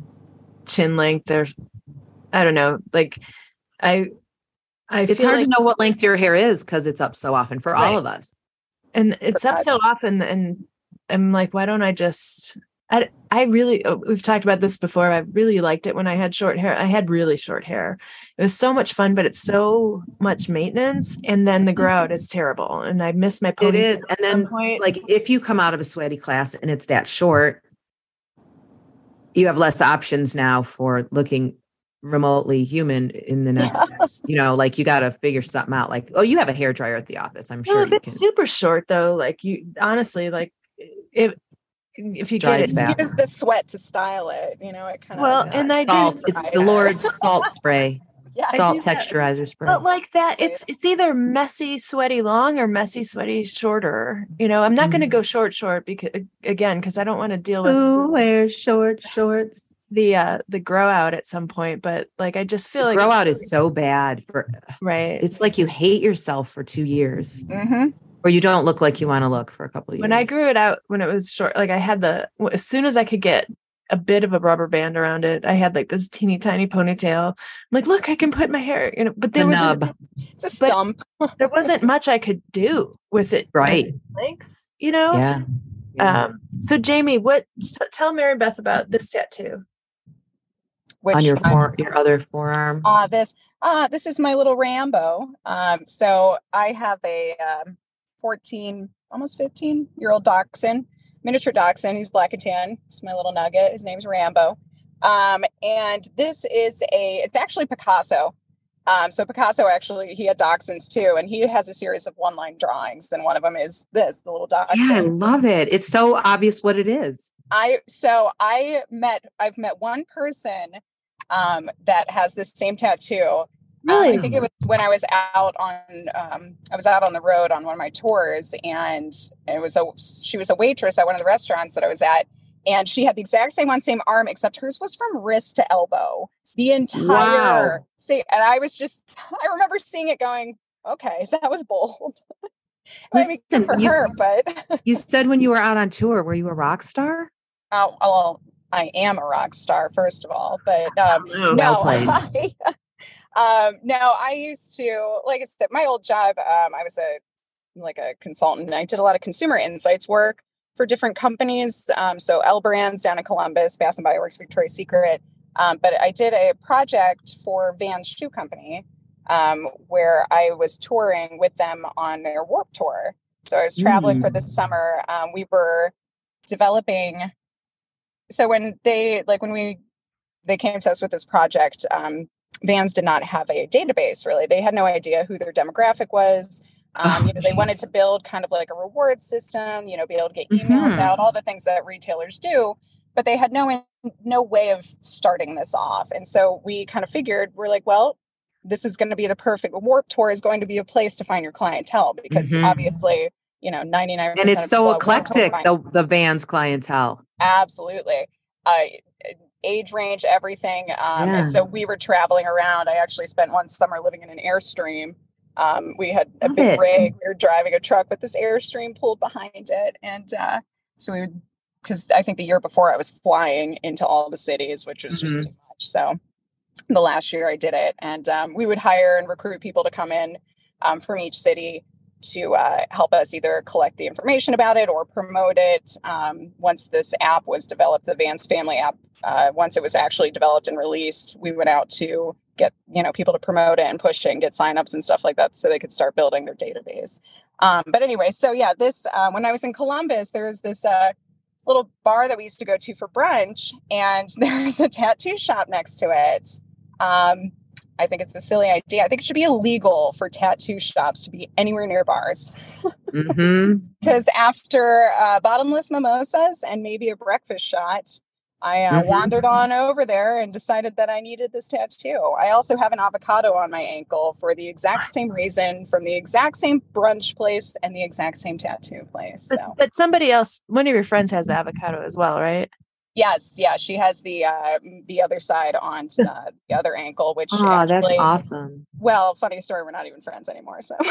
B: chin length. There's I don't know, like I I
C: it's
B: feel
C: hard
B: like,
C: to know what length your hair is because it's up so often for right. all of us.
B: And it's up so often, and I'm like, why don't I just I, I really, we've talked about this before. I really liked it when I had short hair. I had really short hair. It was so much fun, but it's so much maintenance. And then the grow out is terrible. And I miss my ponytail.
C: It is. And then point. like, if you come out of a sweaty class and it's that short, you have less options now for looking remotely human in the next, yeah. you know, like you got to figure something out. Like, oh, you have a hair dryer at the office. I'm sure.
B: No,
C: if
B: you it's can. super short though. Like you, honestly, like if, if you
C: Dries
B: get it,
D: use the sweat to style it, you know, it kind of.
B: Well, and I
C: salt,
B: do.
C: It's the Lord's salt spray.
D: Yeah,
C: salt texturizer spray.
B: But like that, it's it's either messy, sweaty long or messy, sweaty shorter. You know, I'm not mm. going to go short, short because again, because I don't want to deal with
C: who wears short shorts.
B: The uh the grow out at some point, but like I just feel
C: the
B: like
C: grow out is so bad for
B: right.
C: It's like you hate yourself for two years.
D: Mm-hmm.
C: Or you don't look like you want to look for a couple of years.
B: When I grew it out, when it was short, like I had the, as soon as I could get a bit of a rubber band around it, I had like this teeny tiny ponytail. I'm like, look, I can put my hair, you know, but there
C: the
B: wasn't,
C: nub.
D: It's a stump.
B: There wasn't much I could do with it.
C: Right.
B: Length, you know?
C: Yeah. yeah.
B: Um, so Jamie, what, t- tell Mary Beth about this tattoo.
D: Which
C: on your fore, your other forearm?
D: Uh, this, uh, this is my little Rambo. Um, so I have a, um, fourteen, almost fifteen year old dachshund, miniature dachshund. He's black and tan. It's my little nugget. His name's Rambo. Um, and this is a, it's actually Picasso. Um, so Picasso actually, he had dachshunds too. And he has a series of one line drawings. And one of them is this, the little dachshund.
C: Yeah, I love it. It's so obvious what it is.
D: I, so I met, I've met one person, um, that has this same tattoo.
B: Really?
D: Um, I think it was when I was out on, um, I was out on the road on one of my tours, and it was a, she was a waitress at one of the restaurants that I was at, and she had the exact same on same arm, except hers was from wrist to elbow, the entire,
C: wow.
D: see, and I was just, I remember seeing it going, okay, that was bold. I mean, good for
C: you,
D: her, but
C: you said when you were out on tour, were you a rock star?
D: oh, well, I am a rock star, first of all, but um,
C: Oh,
D: no,
C: well played.
D: I, um, no, I used to, like I said, my old job, um, I was a like a consultant, and I did a lot of consumer insights work for different companies. Um, so L Brands down in Columbus, Bath and Body Works, Victoria's Secret. Um, but I did a project for Vans Shoe Company, um, where I was touring with them on their Warp Tour. So I was traveling
C: Mm.
D: for the summer. Um, we were developing. So when they like when we they came to us with this project, um, Vans did not have a database really. They had no idea who their demographic was. Um,
C: Oh,
D: you know, they wanted to build kind of like a reward system. You know, be able to get emails
C: Mhm.
D: out, all the things that retailers do. But they had no no way of starting this off. And so we kind of figured, we're like, well, this is going to be the perfect Warp Tour is going to be a place to find your clientele because
C: Mhm.
D: obviously, you know, ninety-nine percent
C: And it's
D: of
C: so
D: people at Warped Tour
C: eclectic,
D: find-
C: the, the Vans clientele.
D: Absolutely. Uh, age range, everything. Um,
C: Yeah.
D: And so we were traveling around. I actually spent one summer living in an Airstream. Um, we had a
C: Love
D: big
C: it.
D: rig. We were driving a truck with this Airstream pulled behind it. And uh, so we would, because I think the year before I was flying into all the cities, which was just
C: Mhm.
D: too much. So the last year I did it. And um, we would hire and recruit people to come in um, from each city to uh, help us either collect the information about it or promote it. Um, once this app was developed, the Vans Family app, uh, once it was actually developed and released, we went out to get you know people to promote it and push it and get signups and stuff like that, so they could start building their database. Um, but anyway, so yeah, this uh, when I was in Columbus, there was this uh, little bar that we used to go to for brunch, and there's a tattoo shop next to it. Um, I think it's a silly idea. I think it should be illegal for tattoo shops to be anywhere near bars.
C: hmm
D: Because after uh, bottomless mimosas and maybe a breakfast shot, I uh,
C: Mhm.
D: wandered on over there and decided that I needed this tattoo. I also have an avocado on my ankle for the exact same reason, from the exact same brunch place and the exact same tattoo place.
B: But,
D: So
B: but somebody else, one of your friends has the avocado as well, right?
D: yes, yeah, she has the uh, the other side on uh, the other ankle, which
C: Oh, that's
D: actually,
C: awesome.
D: well, funny story, we're not even friends anymore. So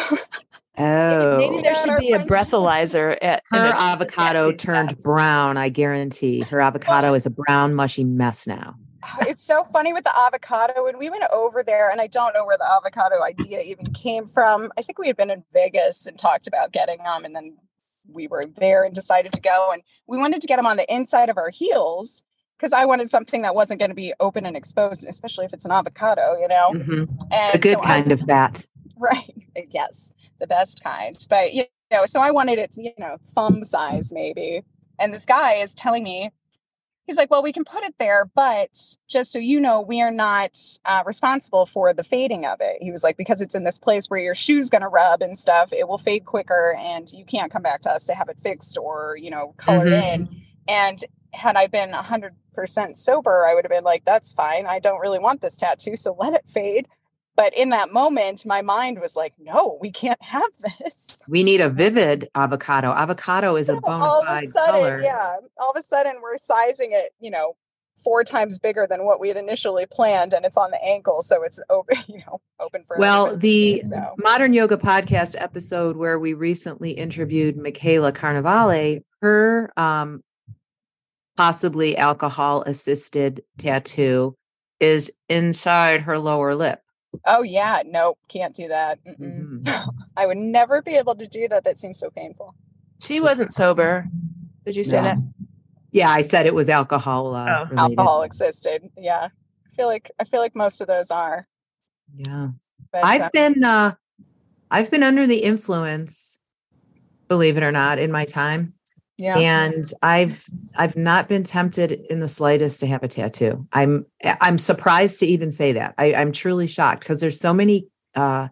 C: Oh,
B: Maybe there
D: Yeah,
B: should
D: our
B: be a
D: friendship-
B: breathalyzer at in
C: her
B: a-
C: avocado
B: tattoo
C: turned
B: shops.
C: brown. I guarantee her avocado is a brown, mushy mess now.
D: it's so funny with the avocado. When we went over there, and I don't know where the avocado idea even came from. I think we had been in Vegas and talked about getting them, and then we were there and decided to go. And we wanted to get them on the inside of our heels because I wanted something that wasn't going to be open and exposed, especially if it's an avocado, you know.
C: Mhm.
D: And
C: The good
D: so I-
C: kind of fat.
D: Right. Yes. The best kind. But, you know, so I wanted it, you know, thumb size maybe. And this guy is telling me, he's like, well, we can put it there, but just so you know, we are not uh, responsible for the fading of it. He was like, because it's in this place where your shoe's going to rub and stuff, it will fade quicker and you can't come back to us to have it fixed or, you know, colored
C: Mhm.
D: in. And had I been one hundred percent sober, I would have been like, that's fine. I don't really want this tattoo, so let it fade. But in that moment, my mind was like, no, we can't have this.
C: We need a vivid avocado. Avocado is a
D: So
C: bona
D: all of a
C: fide
D: sudden,
C: color.
D: yeah, all of a sudden we're sizing it, you know, four times bigger than what we had initially planned, and it's on the ankle, so it's open, you know, open for
C: Well,
D: everybody to
C: the
D: see, so.
C: Modern Yoga Podcast episode where we recently interviewed Michaela Carnevale, her um, possibly alcohol assisted tattoo is inside her lower lip.
D: Oh yeah, nope, can't do that. Mm-mm.
C: Mhm.
D: I would never be able to do that. That seems so painful.
B: She wasn't sober. Did you say
C: No.
B: that?
C: Yeah, I said it was alcohol uh,
B: Oh.
C: related.
D: Alcohol existed. Yeah, I feel like I feel like most of those are.
C: Yeah.
D: But,
C: I've
D: uh,
C: been uh I've been under the influence, believe it or not, in my time.
D: yeah.
C: And I've I've not been tempted in the slightest to have a tattoo. I'm I'm surprised to even say that. I, I'm truly shocked because there's so many uh,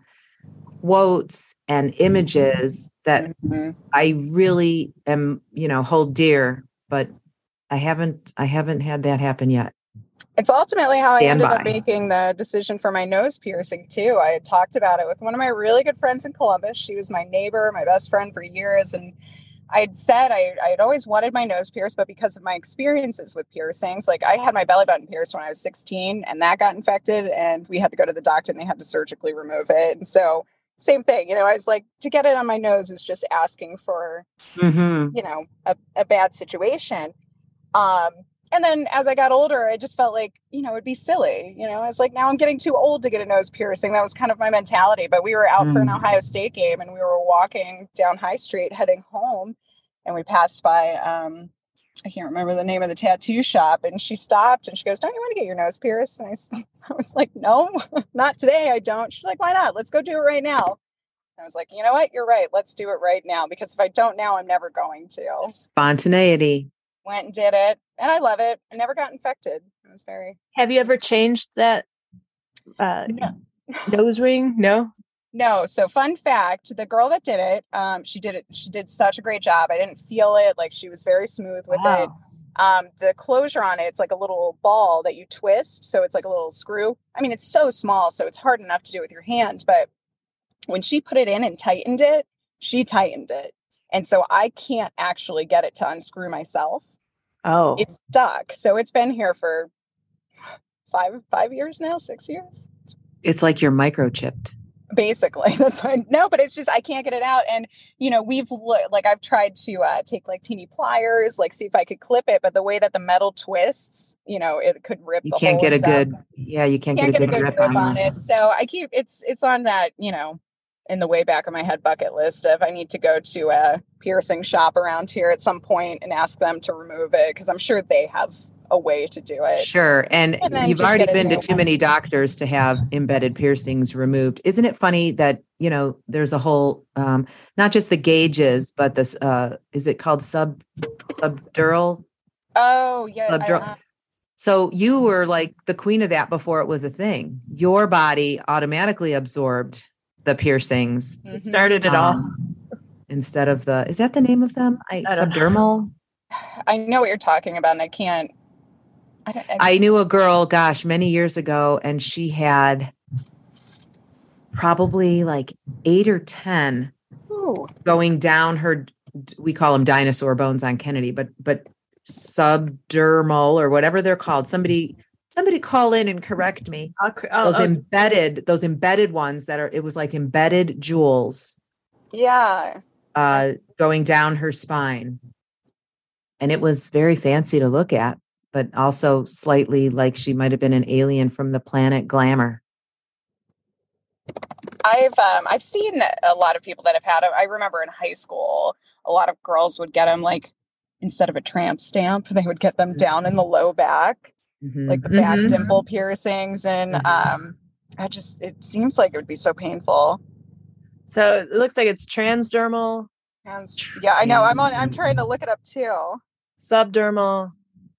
C: quotes and images that
D: Mhm.
C: I really am, you know, hold dear, but I haven't I haven't had that happen yet.
D: It's ultimately how I
C: Stand
D: ended up
C: by.
D: making the decision for my nose piercing too. I had talked about it with one of my really good friends in Columbus. She was my neighbor, my best friend for years, and I had said I I had always wanted my nose pierced, but because of my experiences with piercings, like I had my belly button pierced when I was sixteen, and that got infected, and we had to go to the doctor, and they had to surgically remove it. And so same thing. You know, I was like, to get it on my nose is just asking for,
C: Mm-hmm.
D: you know, a, a bad situation. Um, and then as I got older, I just felt like, you know, it'd be silly. You know, I was like, now I'm getting too old to get a nose piercing. That was kind of my mentality. But we were out
C: Mm.
D: for an Ohio State game and we were walking down High Street heading home. And we passed by, um, I can't remember the name of the tattoo shop. And she stopped and she goes, don't you want to get your nose pierced? And I, s- I was like, no, not today. I don't. She's like, why not? Let's go do it right now. I was like, you know what? You're right. Let's do it right now. Because if I don't now, I'm never going to.
C: Spontaneity.
D: Went and did it. And I love it. I never got infected. It was very.
B: Have you ever changed that uh,
D: No.
B: nose ring? No.
D: No. So fun fact, the girl that did it, um, she did it. She did such a great job. I didn't feel it. Like she was very smooth with
B: Wow.
D: it. Um, the closure on it, it's like a little ball that you twist. So it's like a little screw. I mean, it's so small, so it's hard enough to do with your hand. But when she put it in and tightened it, she tightened it. And so I can't actually get it to unscrew myself.
B: Oh,
D: It's stuck. So it's been here for five, five years now, six years.
C: It's like you're microchipped.
D: Basically, that's why. No, but it's just I can't get it out. And you know, we've lo- like I've tried to uh, take like teeny pliers, like see if I could clip it, but the way that the metal twists, you know, it could rip.
C: You
D: the
C: can't
D: whole
C: get a
D: stuff.
C: good, yeah, you can't,
D: Can't
C: get a
D: get
C: good,
D: a good
C: grip,
D: grip
C: on,
D: on
C: that.
D: it. So I keep it's it's on that, you know, in the way back of my head bucket list of I need to go to a piercing shop around here at some point and ask them to remove it because I'm sure they have a way to do it.
C: Sure. And,
D: And then
C: you've
D: just
C: already
D: get a
C: been to
D: new
C: too
D: one.
C: many doctors to have embedded piercings removed. Isn't it funny that, you know, there's a whole, um, not just the gauges, but this, uh, is it called sub, subdural?
D: Oh yeah. I,
C: Subdural.
D: uh,
C: So you were like the queen of that before it was a thing. Your body automatically absorbed the piercings
D: mhm.
B: it started it all.
C: um, instead of the, is that the name of them? I,
B: I don't know.
C: subdermal?
D: I know what you're talking about, and I can't. I, don't, I,
C: I knew a girl, gosh, many years ago, and she had probably like eight or ten
D: ooh,
C: going down her, we call them dinosaur bones on Kennedy, but, but subdermal or whatever they're called. Somebody, somebody call in and correct me.
B: I'll, cr- I'll,
C: Those
B: I'll-
C: embedded, those embedded ones that are, it was like embedded jewels
D: yeah.
C: uh, going down her spine. And it was very fancy to look at, but also slightly like she might have been an alien from the planet Glamour.
D: I've um I've seen a lot of people that have had them. I remember in high school, a lot of girls would get them like instead of a tramp stamp, they would get them down in the low back,
C: Mhm.
D: like the back
C: Mhm.
D: dimple piercings, and
C: Mhm.
D: um, I just it seems like it would be so painful.
B: so it looks like it's transdermal,
D: And s- yeah, I know. I'm on. I'm trying to look it up too.
B: subdermal.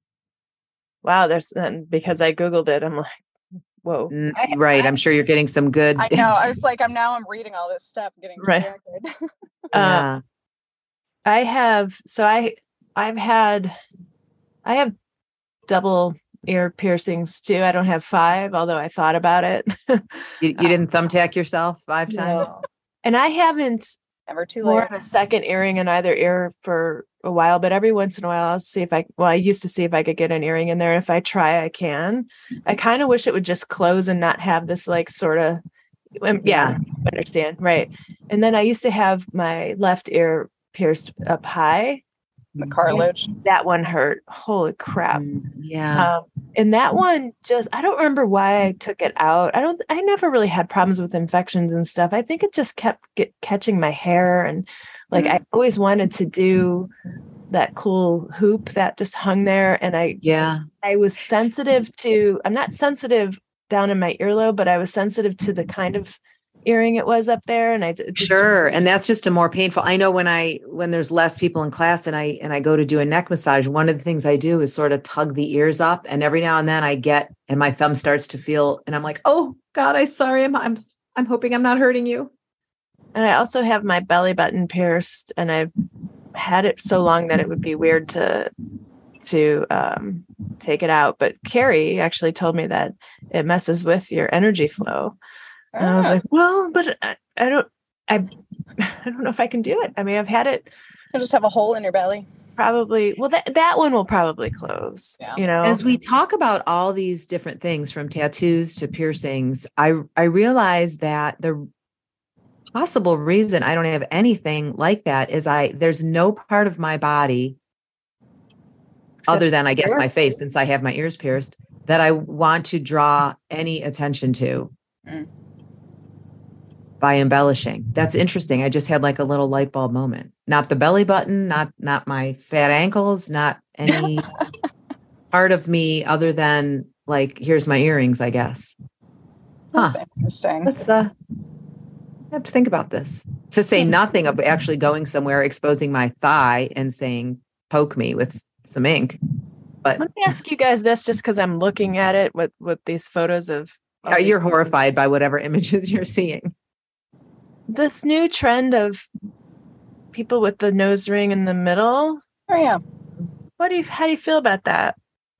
B: Wow, there's and because I googled it, I'm like, whoa.
C: Mm,
B: I-
C: right. I'm sure you're getting some good.
D: I know. I was like, I'm now. I'm reading all this stuff, getting
B: Right.
D: distracted.
B: Uh,
C: Yeah.
B: I have so I I've had I have double ear piercings too. I don't have five, although I thought about it.
C: You, you didn't thumbtack yourself five times?
B: No. And I haven't
D: Never too late.
B: worn a second earring in either ear for a while, but every once in a while I'll see if I well, I used to see if I could get an earring in there. And if I try, I can. I kind of wish it would just close and not have this like sort of um, yeah, I understand. Right. And then I used to have my left ear pierced up high.
D: The cartilage.
B: That one hurt. Holy crap.
C: Mm, yeah.
B: Um, and that one just, I don't remember why I took it out. I don't, I never really had problems with infections and stuff. I think it just kept get, catching my hair. And like, I always wanted to do that cool hoop that just hung there. And I,
C: Yeah.
B: I was sensitive to, I'm not sensitive down in my earlobe, but I was sensitive to the kind of earring it was up there. And I it just,
C: Sure. And that's just a more painful. I know when I, when there's less people in class and I, and I go to do a neck massage, one of the things I do is sort of tug the ears up. And every now and then I get, and my thumb starts to feel, and I'm like, oh God, I'm sorry. I'm, I'm, I'm hoping I'm not hurting you.
B: and I also have my belly button pierced, and I've had it so long that it would be weird to, to um, take it out. But Carrie actually told me that it messes with your energy flow. And I was
D: Ah,
B: like, well, but I, I don't, I, I don't know if I can do it. I mean, I've had it
D: you'll just have a hole in your belly.
B: probably, well, that, that one will probably close,
D: Yeah.
B: you know?
C: As we talk about all these different things from tattoos to piercings, I, I realize that the possible reason I don't have anything like that is I, there's no part of my body other than I guess my face, since I have my ears pierced, that I want to draw any attention to mm. by embellishing. That's interesting. I just had like a little light bulb moment. Not the belly button, not not my fat ankles, not any part of me other than like, here's my earrings, I guess.
D: Huh. That's interesting.
C: Let's, uh, I have to think about this. To say nothing of actually going somewhere, exposing my thigh and saying, poke me with some ink. But
B: let me ask you guys this, just because I'm looking at it with, with these photos of.
C: of you're these horrified by whatever images you're seeing.
B: This new trend of people with the nose ring in the middle.
D: Oh yeah.
B: What do you? How do you feel about that?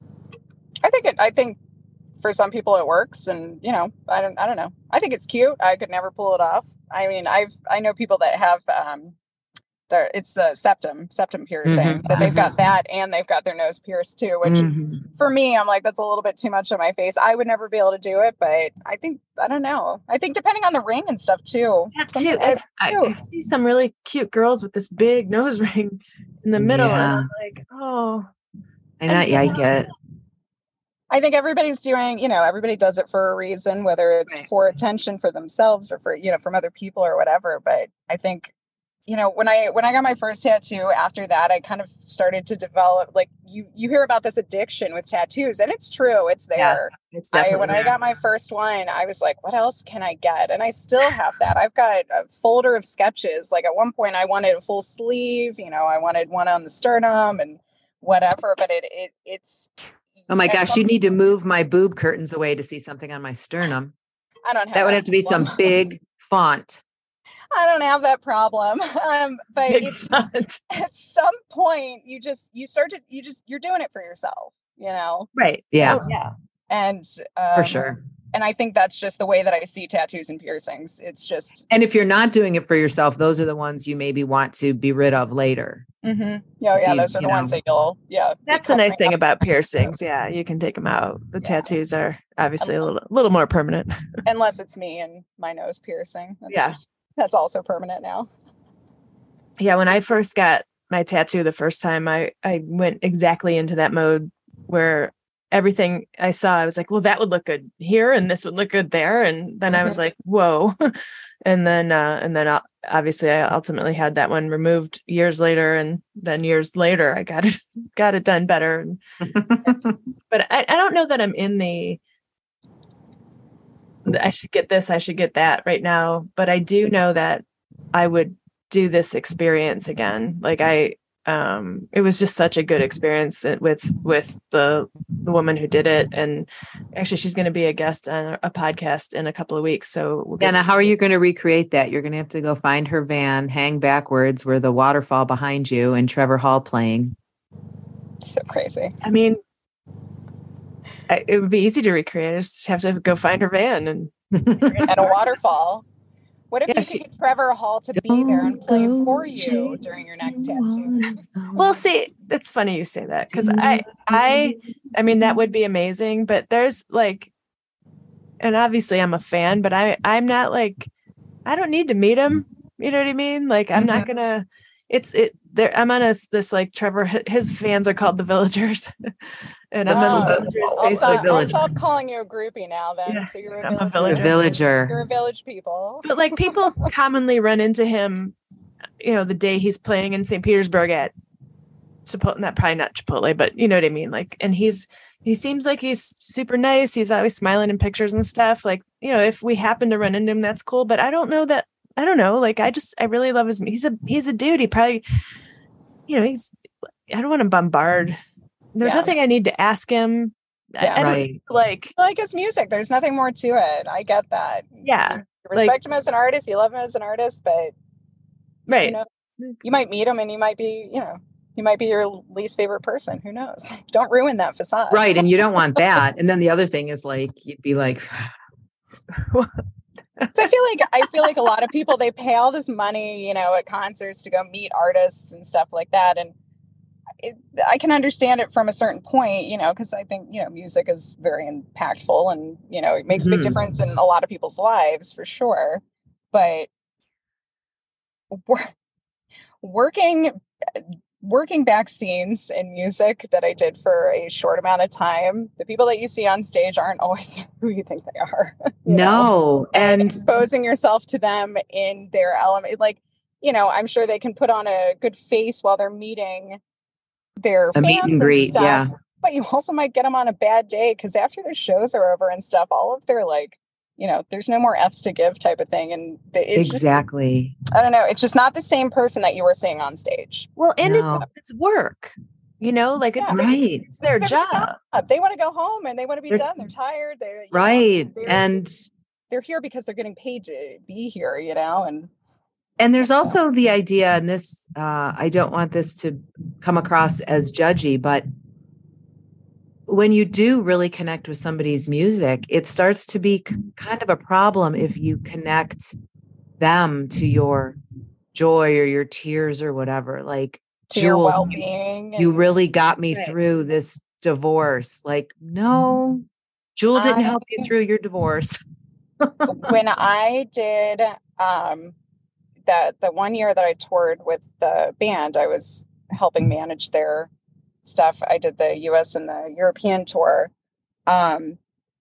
D: I think it. I think for some people it works, and you know, I don't. I don't know. I think it's cute. I could never pull it off. I mean, I've I know people that have. Um, Their, it's the septum, septum piercing,
C: mm-hmm,
D: that they've
C: mm-hmm.
D: got that and they've got their nose pierced too, which mm-hmm. for me, I'm like, that's a little bit too much on my face. I would never be able to do it, but I think, I don't know. I think depending on the ring and stuff too.
B: Yeah, too. I, I, I see some really cute girls with this big nose ring in the middle. Yeah. And I'm like, oh.
C: I know, yeah, I get it.
D: I think everybody's doing, you know, everybody does it for a reason, whether it's right. for attention for themselves or for, you know, from other people or whatever. But I think, you know, when I when I got my first tattoo, after that, I kind of started to develop, like, you you hear about this addiction with tattoos, and it's true, it's there.
B: Yeah, it's
D: I, when
B: there.
D: I got my first one, I was like, what else can I get? And I still have that. I've got a folder of sketches. Like at one point, I wanted a full sleeve, you know, I wanted one on the sternum and whatever. But it it it's.
C: Oh my gosh, you need to move my boob curtains away to see something on my sternum.
D: I don't have
C: that would have to be some big font.
D: I don't have that problem. Um, but it's, at some point you just, you start to, you just, you're doing it for yourself, you know?
B: Right.
C: Yeah.
B: Oh, yeah.
D: And, um,
C: for sure.
D: And I think that's just the way that I see tattoos and piercings. It's just.
C: And if you're not doing it for yourself, those are the ones you maybe want to be rid of later.
D: Mm-hmm. Yeah. Yeah. You, those are the know. ones that you'll, yeah.
B: That's the nice thing about piercings. Yeah. You can take them out. The yeah. tattoos are obviously a little, little more permanent.
D: Unless it's me and my nose piercing. That's
B: yeah.
D: Just, that's also permanent now.
B: Yeah. When I first got my tattoo the first time, I, I went exactly into that mode where everything I saw, I was like, well, that would look good here and this would look good there. And then mm-hmm. I was like, whoa. and then, uh, and then obviously I ultimately had that one removed years later. And then years later, I got it, got it done better. But I, I don't know that I'm in the, I should get this, I should get that right now. But I do know that I would do this experience again. Like I, um, it was just such a good experience with, with the, the woman who did it. And actually she's going to be a guest on a podcast in a couple of weeks. So we'll
C: yeah, now how are you going to recreate that? You're going to have to go find her van, hang backwards where the waterfall behind you and Trevor Hall playing.
D: So crazy.
B: I mean, I, it would be easy to recreate. I just have to go find her van and
D: and a waterfall. What if yeah, you she, could get Trevor Hall to be there and play for you during your next tattoo?
B: Well, see, it's funny you say that because I, I, I mean that would be amazing. But there's like, and obviously I'm a fan, but I, I'm not like, I don't need to meet him. You know what I mean? Like I'm mm-hmm. not gonna. It's it. There, I'm on a this like Trevor. His fans are called the Villagers, and I'm on the Villagers
D: I'll
B: Facebook.
D: Stop, I'll stop calling you a groupie now. Then,
B: yeah,
D: so you're a
B: I'm
D: villager.
C: a villager. A villager.
D: You're a village people.
B: But like people commonly run into him, you know, the day he's playing in Saint Petersburg at Chipotle. Not probably not Chipotle, but you know what I mean. Like, and he's he seems like he's super nice. He's always smiling in pictures and stuff. Like, you know, if we happen to run into him, that's cool. But I don't know that. I don't know. Like, I just, I really love his, he's a, he's a dude. He probably, you know, he's, I don't want to bombard. There's yeah. nothing I need to ask him.
C: Yeah,
B: I, I
C: right.
B: like,
D: like his music. There's nothing more to it. I get that.
B: Yeah.
D: You respect like, him as an artist. You love him as an artist, but
B: right.
D: You know, you might meet him and he might be, you know, he might be your least favorite person. Who knows? Don't ruin that facade.
C: Right. And you don't want that. And then the other thing is like, you'd be like,
D: So I feel like I feel like a lot of people, they pay all this money, you know, at concerts to go meet artists and stuff like that. And it, I can understand it from a certain point, you know, because I think, you know, music is very impactful and, you know, it makes mm-hmm. a big difference in a lot of people's lives for sure. But wor- working working back scenes in music that I did for a short amount of time, the people that you see on stage aren't always who you think they are. you know?
C: No.
D: And
C: And
D: exposing yourself to them in their element, like, you know, I'm sure they can put on a good face while they're meeting their
C: a meet
D: fans
C: and
D: and
C: greet.
D: stuff.
C: Yeah.
D: But you also might get them on a bad day because after their shows are over and stuff, all of their like, you know, there's no more F's to give type of thing. And it's
C: Exactly.
D: Just, I don't know. It's just not the same person that you were seeing on stage.
B: Well, and
C: No.
B: it's it's work, you know, like it's,
D: Yeah.
B: their,
C: Right.
B: it's their
D: It's their
B: job.
D: They want to go home and they want to be
C: They're-
D: done. They're tired. They're you know,
C: Right.
D: they're,
C: And
D: they're here because they're getting paid to be here, you know, and
C: And there's also the idea, and this, uh, I don't want this to come across as judgy, but when you do really connect with somebody's music, it starts to be k- kind of a problem if you connect them to your joy or your tears or whatever. Like,
D: to your
C: Jewel,
D: well-being.
C: you
D: and-
C: really got me
B: Right.
C: through this divorce. Like, no, Jewel didn't
D: I-
C: help you through your divorce.
D: when I did um, that, the one year that I toured with the band, I was helping manage their stuff. I did the U S and the European tour. Um,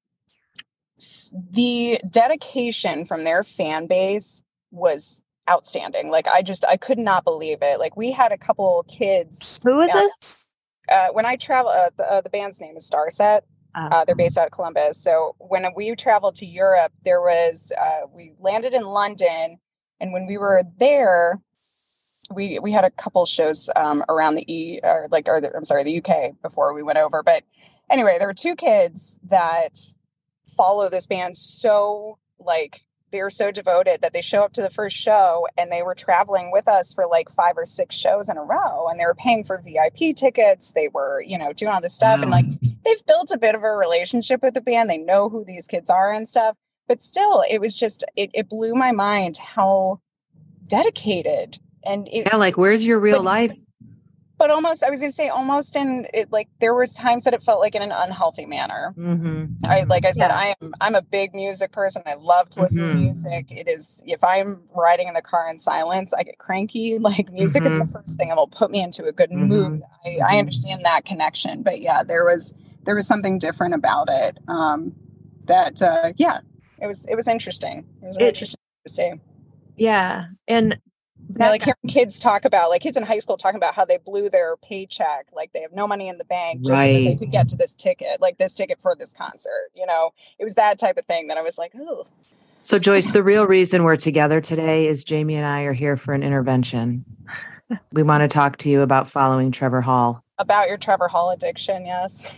D: s- the dedication from their fan base was outstanding. Like I just, I could not believe it. Like we had a couple kids.
B: Who is
D: Yeah.
B: this?
D: Uh, when I travel, uh, the, uh, the band's name is Starset.
B: Uh,
D: Uh, they're based out of Columbus. So when we traveled to Europe, there was uh, we landed in London, and when we were there, we we had a couple shows um, around the E or like or the, I'm sorry the U K before we went over. But anyway, there were two kids that follow this band so like they're so devoted that they show up to the first show and they were traveling with us for like five or six shows in a row, and they were paying for V I P tickets. They were you know doing all this stuff and like. They've built a bit of a relationship with the band. They know who these kids are and stuff, but still it was just, it, it blew my mind how dedicated and it,
C: Yeah, like, where's your real
D: But-
C: life?
D: but almost, I was going to say almost in it, like there was times that it felt like in an unhealthy manner.
C: Mm-hmm.
D: I, like I said,
B: Yeah.
D: I am, I'm a big music person. I love to listen
C: Mhm.
D: to music. It is, if I'm riding in the car in silence, I get cranky. Like music is the first thing that will put me into a good
C: Mhm.
D: mood. I, I
C: Mhm.
D: understand that connection, but yeah, there was, there was something different about it. Um, that, uh, yeah, it was, it was interesting. It was
B: It-
D: interesting to see.
B: yeah. And
D: You know, like hearing kids talk about, like kids in high school talking about how they blew their paycheck, like they have no money in the bank just because they
C: Right.
D: could get to this ticket, like this ticket for this concert. You know, it was that type of thing that I was like, oh,
C: So, Joyce, the real reason we're together today is Jamie and I are here for an intervention. We want to talk to you about following Trevor Hall.
D: about your Trevor Hall addiction. Yes.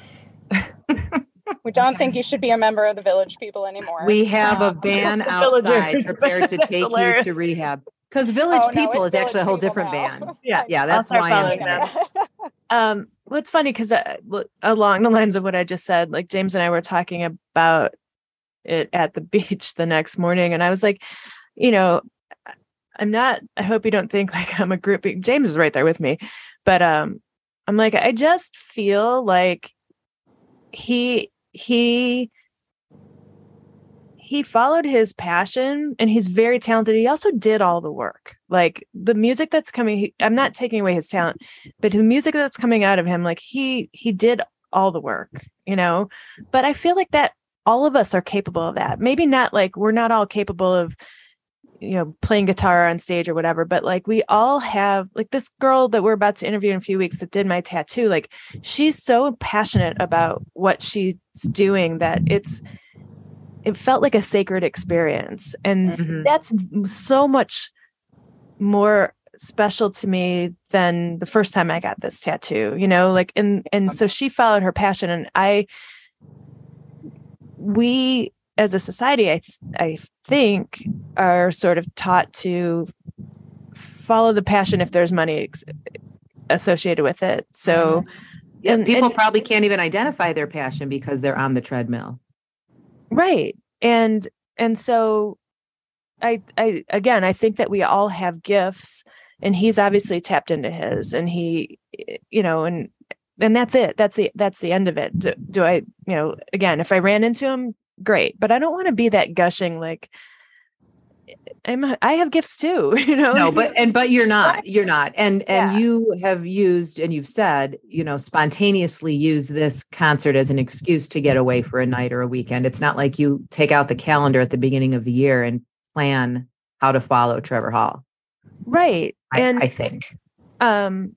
D: We don't think you should be a member of the Village People anymore.
C: We have a
D: Um,
C: van
B: The
C: outside
B: Villagers.
C: prepared to
B: That's
C: take you to
B: hilarious.
C: rehab. Because Village
D: oh, no,
C: People
D: it's
C: is actually a whole
D: Village People
C: different
D: now.
C: band.
B: Yeah.
C: Yeah,
B: I'll
C: that's
B: start
C: why I'm
B: following
C: saying.
B: them. Um, well, it's funny because uh, l- along the lines of what I just said, like James and I were talking about it at the beach the next morning, and I was like, you know, I'm not. I hope you don't think like I'm a groupie. James is right there with me, but um, I'm like, I just feel like he he he followed his passion, and he's very talented. He also did all the work. Like the music that's coming, he, I'm not taking away his talent, but the music that's coming out of him, like he he did all the work, you know. But I feel like that all of us are capable of that. Maybe not like we're not all capable of, you know, playing guitar on stage or whatever, but like we all have, like this girl that we're about to interview in a few weeks that did my tattoo, like she's so passionate about what she's doing that it's it felt like a sacred experience. And
C: Mhm.
B: that's so much more special to me than the first time I got this tattoo, you know, like, and, and so she followed her passion, and I, we as a society, I, th- I think are sort of taught to follow the passion if there's money ex- associated with it. So,
C: Yeah,
B: and-
C: people
B: and-
C: probably can't even identify their passion because they're on the treadmill.
B: right. And, and so I, I, again, I think that we all have gifts, and he's obviously tapped into his, and he, you know, and, and that's it. That's the, that's the end of it. Do, do I, you know, again, if I ran into him, great, but I don't want to be that gushing, like, I'm a, I have gifts too, you know.
C: No, but and but you're not. You're not. And and
B: Yeah.
C: you have used and you've said, you know, spontaneously use this concert as an excuse to get away for a night or a weekend. It's not like you take out the calendar at the beginning of the year and plan how to follow Trevor Hall.
B: Right.
C: I,
B: and
C: I think.
B: um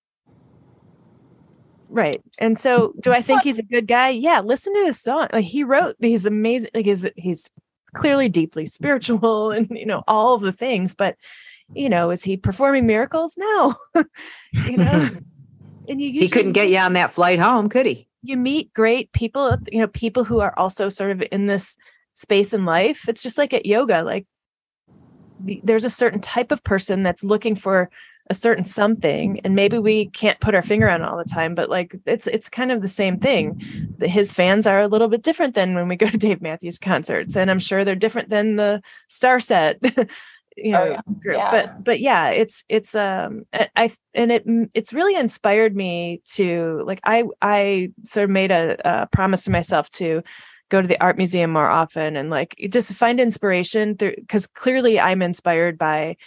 B: right. And so do I think he's a good guy? Yeah, listen to his song. Like he wrote these amazing, like he's he's clearly deeply spiritual and you know all of the things, but you know, is he performing miracles? No. you know. And you
C: He couldn't get you on that flight home, could he?
B: You meet great people, you know, people who are also sort of in this space in life. It's just like at yoga, like the, there's a certain type of person that's looking for a certain something, and maybe we can't put our finger on it all the time, but like it's it's kind of the same thing. The, his fans are a little bit different than when we go to Dave Matthews concerts, and I'm sure they're different than the Star Set. you know,
D: Oh, yeah.
B: group.
D: Yeah.
B: But but yeah, it's it's um I and it it's really inspired me to like I I sort of made a, a promise to myself to go to the art museum more often and like just find inspiration through, because clearly I'm inspired by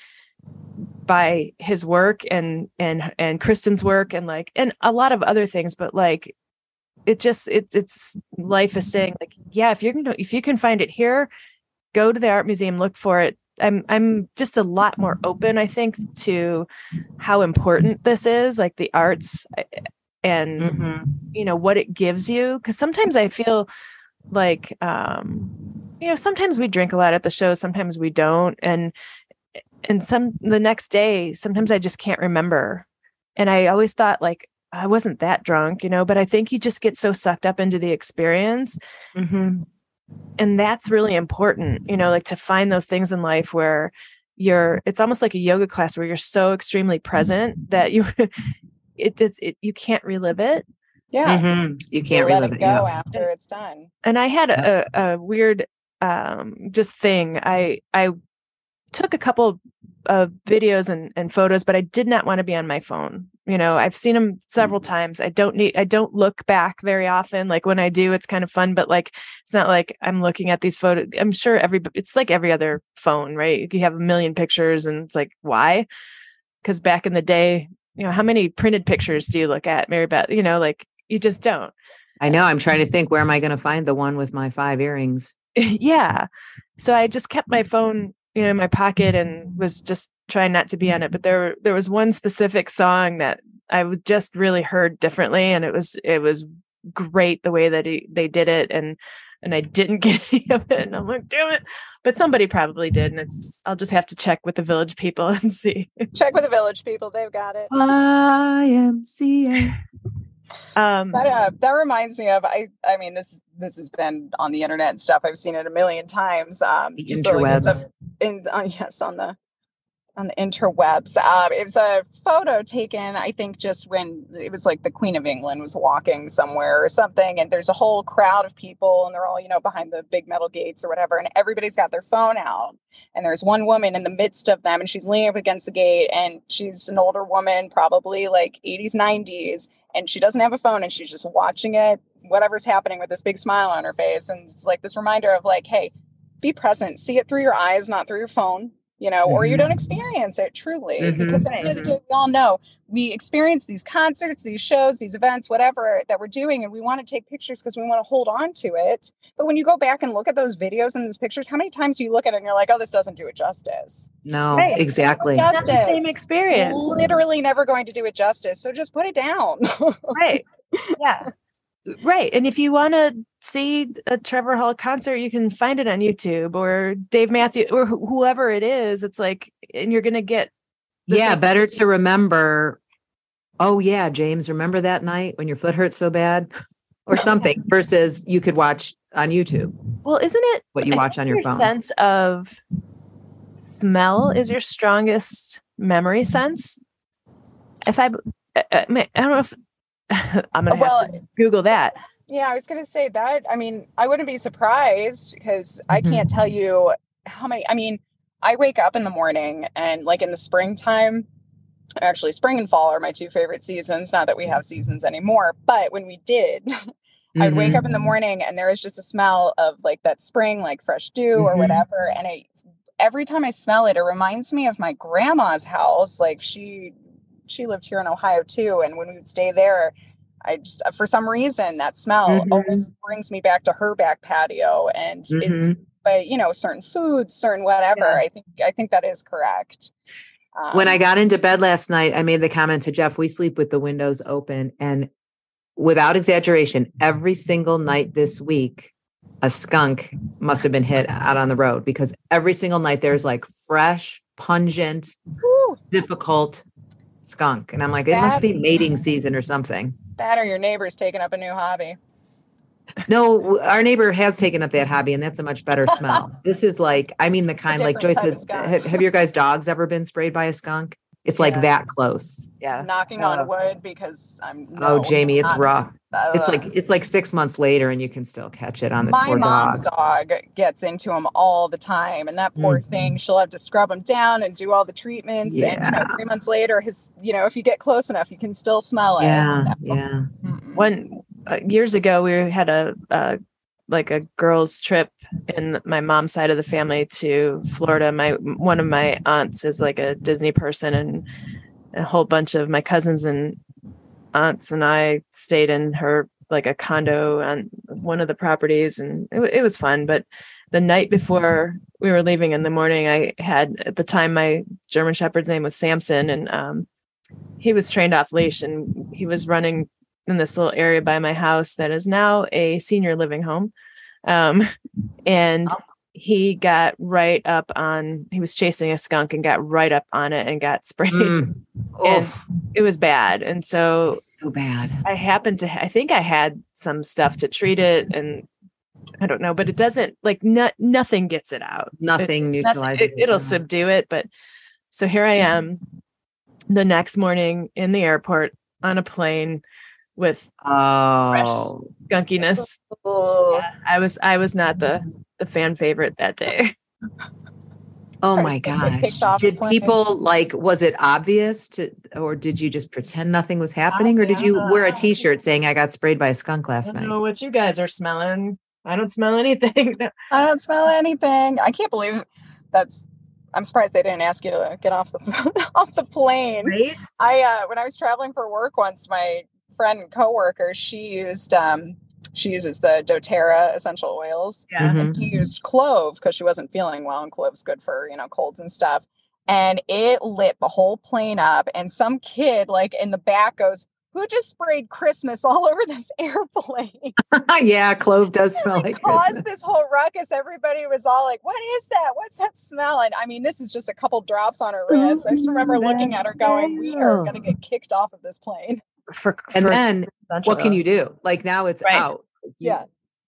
B: by his work and and and Kristen's work and like and a lot of other things, but like it just it, it's life is saying like, yeah, if you're gonna if you can find it here, go to the art museum, look for it. I'm I'm just a lot more open, I think, to how important this is, like the arts and
C: Mm-hmm.
B: you know what it gives you. Because sometimes I feel like um, you know, sometimes we drink a lot at the show, sometimes we don't, and and some the next day, sometimes I just can't remember. And I always thought like I wasn't that drunk, you know, but I think you just get so sucked up into the experience.
C: Mm-hmm.
B: And that's really important, you know, like to find those things in life where you're, it's almost like a yoga class where you're so extremely present that you, it, it's, it, you can't relive it.
D: Yeah.
C: Mm-hmm. You can't
D: let
C: relive
D: it
C: it.
D: go
C: Yeah.
D: after it's done.
B: And I had a, a, a weird, um, just thing. I, I took a couple of videos and, and photos, but I did not want to be on my phone. You know, I've seen them several times. I don't need, I don't look back very often. Like when I do, it's kind of fun, but like, it's not like I'm looking at these photos. I'm sure every, it's like every other phone, right? You have a million pictures and it's like, why? Because back in the day, you know, how many printed pictures do you look at, Mary Beth? You know, like you just don't.
C: I know. I'm trying to think, where am I going to find the one with my five earrings?
B: Yeah. So I just kept my phone, you know, in my pocket and was just trying not to be on it. But there, there was one specific song that I was just really heard differently. And it was, it was great the way that he, they did it. And, and I didn't get any of it. And I'm like, damn it. But somebody probably did. And it's, I'll just have to check with the Village people and see.
D: Check with the Village people. They've got it.
C: I M C A.
B: Um,
D: That, uh, that reminds me of, I, I mean, this, this has been on the internet and stuff. I've seen it a million times. Um,
C: The
D: just so, like, it's
C: interwebs.
D: a- in, uh, yes, on the, on the interwebs. Um, it was a photo taken, I think, just when it was like the Queen of England was walking somewhere or something. And there's a whole crowd of people and they're all, you know, behind the big metal gates or whatever. And everybody's got their phone out. And there's one woman in the midst of them and she's leaning up against the gate and she's an older woman, probably like eighties, nineties. And she doesn't have a phone and she's just watching it, whatever's happening with this big smile on her face. And it's like this reminder of like, hey, be present, see it through your eyes, not through your phone. You know, or you
C: Mhm.
D: don't experience it truly.
C: Mhm.
D: Because at the end of the day, we all know we experience these concerts, these shows, these events, whatever that we're doing, and we want to take pictures because we want to hold on to it. But when you go back and look at those videos and those pictures, how many times do you look at it and you're like, oh, this doesn't do it justice?
C: No,
B: Right.
C: exactly.
D: Just-
B: not the same experience.
D: Literally never going to do it justice. So just put it down.
B: Right. Yeah. Right. And if you want to see a Trevor Hall concert, you can find it on YouTube or Dave Matthews or wh- whoever it is. It's like, and you're going to get. the
C: Yeah,
B: same-
C: better to remember. Oh, yeah, James, remember that night when your foot hurt so bad or something versus you could watch on YouTube
B: Well, isn't it
C: what you
B: I
C: watch
B: think
C: on your phone.
B: sense of smell is your strongest memory sense? If I, I, I mean, I don't know if I'm going to
D: Well,
B: have to Google that.
D: Yeah, I was going to say that. I mean, I wouldn't be surprised because I
C: Mhm.
D: can't tell you how many. I mean, I wake up in the morning and like in the springtime, actually, spring and fall are my two favorite seasons. Not that we have seasons anymore, but when we did, I'd wake
C: Mhm.
D: up in the morning and there is just a smell of like that spring, like fresh dew or
C: Mhm.
D: whatever. And I, every time I smell it, it reminds me of my grandma's house. Like she, she lived here in Ohio too. And when we would stay there, I just, for some reason, that smell
C: Mhm.
D: always brings me back to her back patio. And it's,
C: Mhm.
D: but you know, certain foods, certain whatever.
C: Yeah.
D: I think, I think that is correct. Um,
C: When I got into bed last night, I made the comment to Jeff, we sleep with the windows open. And without exaggeration, every single night this week, a skunk must have been hit out on the road, because every single night there's like fresh, pungent,
D: whew,
C: difficult skunk. And I'm like, it must
D: That-
C: be mating season or something.
D: that or your neighbor's taking up a new hobby.
C: No, our neighbor has taken up that hobby, and that's a much better smell. This is like, I mean, the kind like
D: different
C: Joyce
D: type of
C: said,
D: skunk.
C: have, have your guys' dogs ever been sprayed by a skunk? It's like
B: Yeah.
C: that close.
B: Yeah.
D: Knocking
C: Oh.
D: on wood because I'm
C: Oh,
D: no,
C: Jamie, it's
D: not-
C: rough. It's
D: uh,
C: like it's like six months later, and you can still catch it on the
D: my
C: poor
D: mom's
C: dog.
D: dog gets into him all the time, and that poor
C: Mhm.
D: thing, she'll have to scrub him down and do all the treatments. And you know,
C: Yeah.
D: three months later, his, you know, if you get close enough, you can still smell it.
C: Yeah,
D: So,
C: yeah.
D: mm-mm.
B: One uh, years ago, we had a, a like a girls' trip in my mom's side of the family to Florida. My one of my aunts is like a Disney person, and a whole bunch of my cousins and aunts and I stayed in her like a condo on one of the properties, and it, it was fun. But the night before we were leaving in the morning, I had, at the time, my German Shepherd's name was Samson, and um, he was trained off leash, and he was running in this little area by my house that is now a senior living home. Um, and he got right up on, he was chasing a skunk and got right up on it and got sprayed.
C: Mm.
B: And
C: Oof.
B: it was bad. And so
C: So bad.
B: I happened to, I think I had some stuff to treat it, and I don't know, but it doesn't, like, not, nothing gets it out.
C: Nothing
B: It,
C: neutralizes
B: it, it'll
C: it.
B: subdue it. But so here I am the next morning in the airport on a plane with
C: Oh,
B: skunkiness.
D: Oh,
B: Yeah, I was, I was not the, the fan favorite that day.
C: oh
D: Or
C: my
D: did they get
C: gosh.
D: kicked off the
C: Did
D: plane?
C: people like, was it obvious to, or did you just pretend nothing was happening? Or
B: Honestly,
C: did
B: I
C: you
B: don't
C: wear a
B: know.
C: t-shirt saying I got sprayed by a skunk
B: I
C: last
B: don't
C: night?
B: know what you guys are smelling. I don't smell anything.
D: I don't smell anything. I can't believe that's. I'm surprised they didn't ask you to get off the off the plane.
B: Right?
D: I uh, when I was traveling for work once, my friend and coworker, she used um, she uses the doTERRA essential oils.
B: Yeah.
C: Mhm.
D: And she used clove because she wasn't feeling well, and clove's good for, you know, colds and stuff. And it lit the whole plane up. And some kid like in the back goes, "Who just sprayed Christmas all over this airplane?"
C: Yeah, clove does smell
D: Like,
C: like
D: caused
C: Christmas.
D: this whole ruckus. Everybody was all like, "What is that? What's that smell?" And I mean, this is just a couple drops on her wrist. I just remember looking at her going, "We are going to get kicked off of this plane."
B: For,
C: And
B: for
C: then what can you do? Like now it's
B: Right.
C: out. You-
D: Yeah.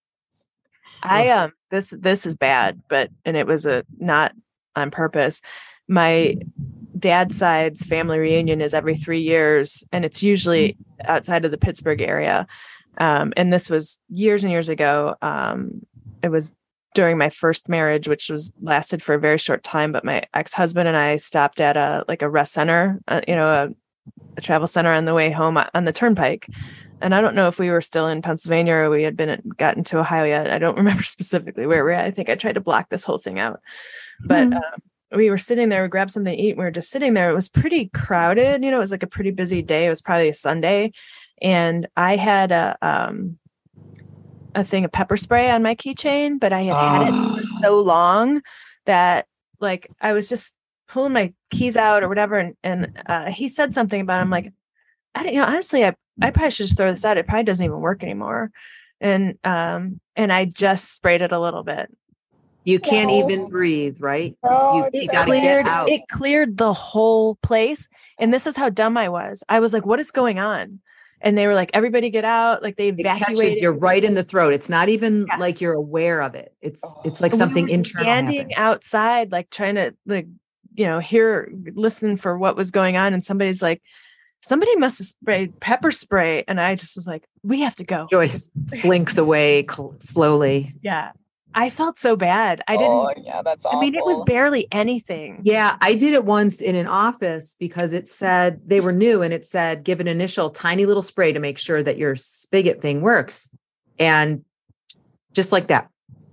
B: I um this this is bad, but and it was a not on purpose. My dad's side's family reunion is every three years, and it's usually outside of the Pittsburgh area. Um, and this was years and years ago. Um, it was during my first marriage, which was lasted for a very short time. But my ex-husband and I stopped at a like a rest center, uh, you know, a, a travel center on the way home on the turnpike. And I don't know if we were still in Pennsylvania or we had been gotten to Ohio yet. I don't remember specifically where we're at. I think I tried to block this whole thing out. But
C: Mhm.
B: um, we were sitting there, we grabbed something to eat. And we were just sitting there. It was pretty crowded. You know, it was like a pretty busy day. It was probably a Sunday. And I had a um, a thing of pepper spray on my keychain, but I had had it for so long that like I was just pulling my keys out or whatever. And, and uh, he said something about it. I'm like, I don't, you know, honestly, I, I probably should just throw this out. It probably doesn't even work anymore. And, um, and I just sprayed it a little bit.
C: You can't
D: No.
C: even breathe, right?
D: Oh,
C: You-
D: it's
C: you
B: It
C: gotta get
B: cleared,
C: out.
B: it cleared the whole place. And this is how dumb I was. I was like, what is going on? And they were like, everybody get out. Like they
C: It catches
B: evacuated.
C: you right in the throat. It's not even
B: Yeah.
C: like you're aware of it. It's it's like
B: And we
C: something
B: were
C: internal
B: standing
C: happened.
B: outside, like trying to like, you know, hear, listen for what was going on. And somebody's like, somebody must have sprayed pepper spray. And I just was like, we have to go.
C: Joyce slinks away cl- slowly.
B: Yeah. I felt so bad. I didn't,
D: Oh, yeah, that's awful.
B: I mean, it was barely anything.
C: Yeah, I did it once in an office because it said they were new and it said give an initial tiny little spray to make sure that your spigot thing works. And just like that,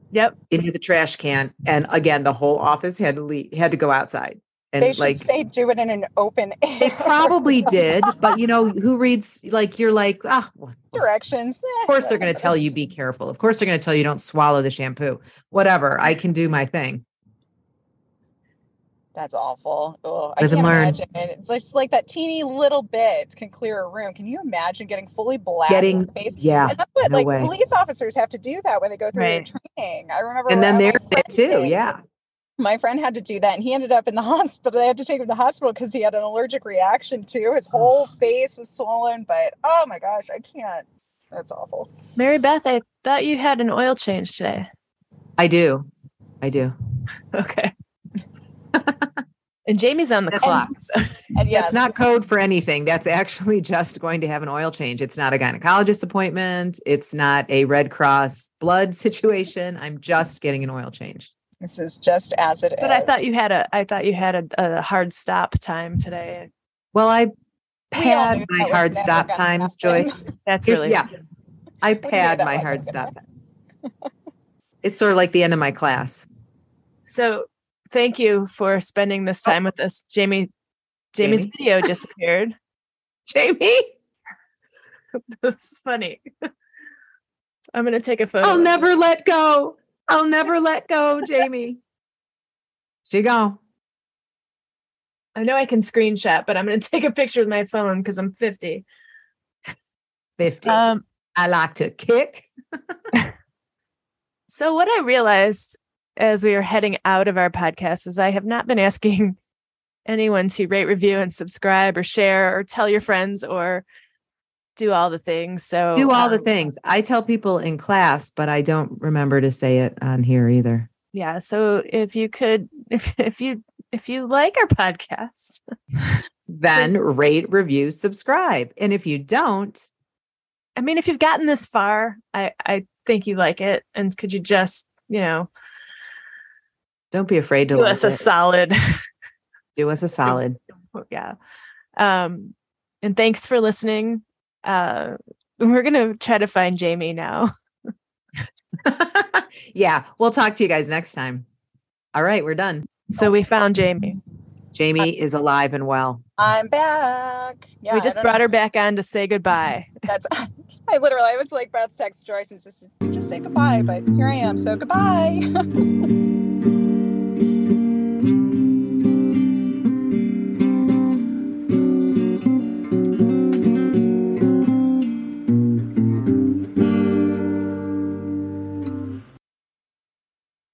B: Yep.
C: into the trash can. And again, the whole office had to leave, had to go outside. And
D: They should
C: like
D: say do it in an open air.
C: they probably did, but you know, who reads like you're like, ah, well,
D: Directions.
C: of course they're going to tell you be careful. Of course they're going to tell you don't swallow the shampoo. Whatever. I can do my thing.
D: That's awful. Oh, I
C: Live and
D: can't
C: learn.
D: imagine. It's just like that teeny little bit can clear a room. Can you imagine getting fully blasted in
C: Getting
D: the face?
C: yeah.
D: And that's what
C: no
D: like
C: way.
D: police officers have to do that when they go through
B: Right.
D: their training. I remember
C: And
D: when
C: then
D: my
C: they're
D: friend
C: it too.
D: did-
C: Yeah.
D: My friend had to do that and he ended up in the hospital. They had to take him to the hospital because he had an allergic reaction too. His whole face was swollen, but oh my gosh, I can't. That's awful.
B: Mary Beth, I thought you had an oil change today.
C: I do. I do.
B: Okay. And Jamie's on the
C: And-
B: clock. So.
D: And yes,
C: That's not code for anything. That's actually just going to have an oil change. It's not a gynecologist appointment. It's not a Red Cross blood situation. I'm just getting an oil change.
D: this is just as it is.
B: But I thought you had a I thought you had a, a hard stop time today.
C: Well, I
D: We all
C: pad
D: knew
C: my
D: that was
C: hard
D: never
C: stop
D: gonna
C: times,
D: happen.
C: Joyce.
B: That's
C: Here's-
B: really
C: yeah. I
D: knew
C: pad
D: that
C: my
D: wasn't
C: hard
D: gonna
C: stop. It's sort of like the end of my class.
B: So thank you for spending this time with us. Jamie Jamie's
C: Jamie?
B: video disappeared.
C: Jamie,
B: That's funny. I'm gonna take a photo.
C: I'll never let go. I'll never let go, Jamie. She go.
B: I know I can screenshot, but I'm gonna take a picture with my phone because I'm fifty.
C: fifty.
B: Um
C: I like to kick.
B: So what I realized as we were heading out of our podcast is I have not been asking anyone to rate, review, and subscribe or share or tell your friends or do all the things. So
C: Do all the
B: um,
C: things. I tell people in class, but I don't remember to say it on here either.
B: Yeah. So if you could, if if you if you like our podcast,
C: Then rate, review, subscribe. And if you don't,
B: I mean, if you've gotten this far, I I think you like it. And could you just, you know,
C: don't be afraid to
B: do
C: like
B: us a
C: it.
B: solid.
C: Do us a solid.
B: Yeah. Um, and thanks for listening. Uh, we're gonna try to find Jamie now.
C: Yeah, we'll talk to you guys next time. All right, we're done.
B: So we found Jamie.
C: Jamie is alive and well.
D: I'm back. Yeah,
B: we
D: I
B: just
D: don't
B: brought
D: know.
B: her back on to say goodbye.
D: That's I literally I was like about to text Joyce and just just say goodbye, but here I am. So goodbye.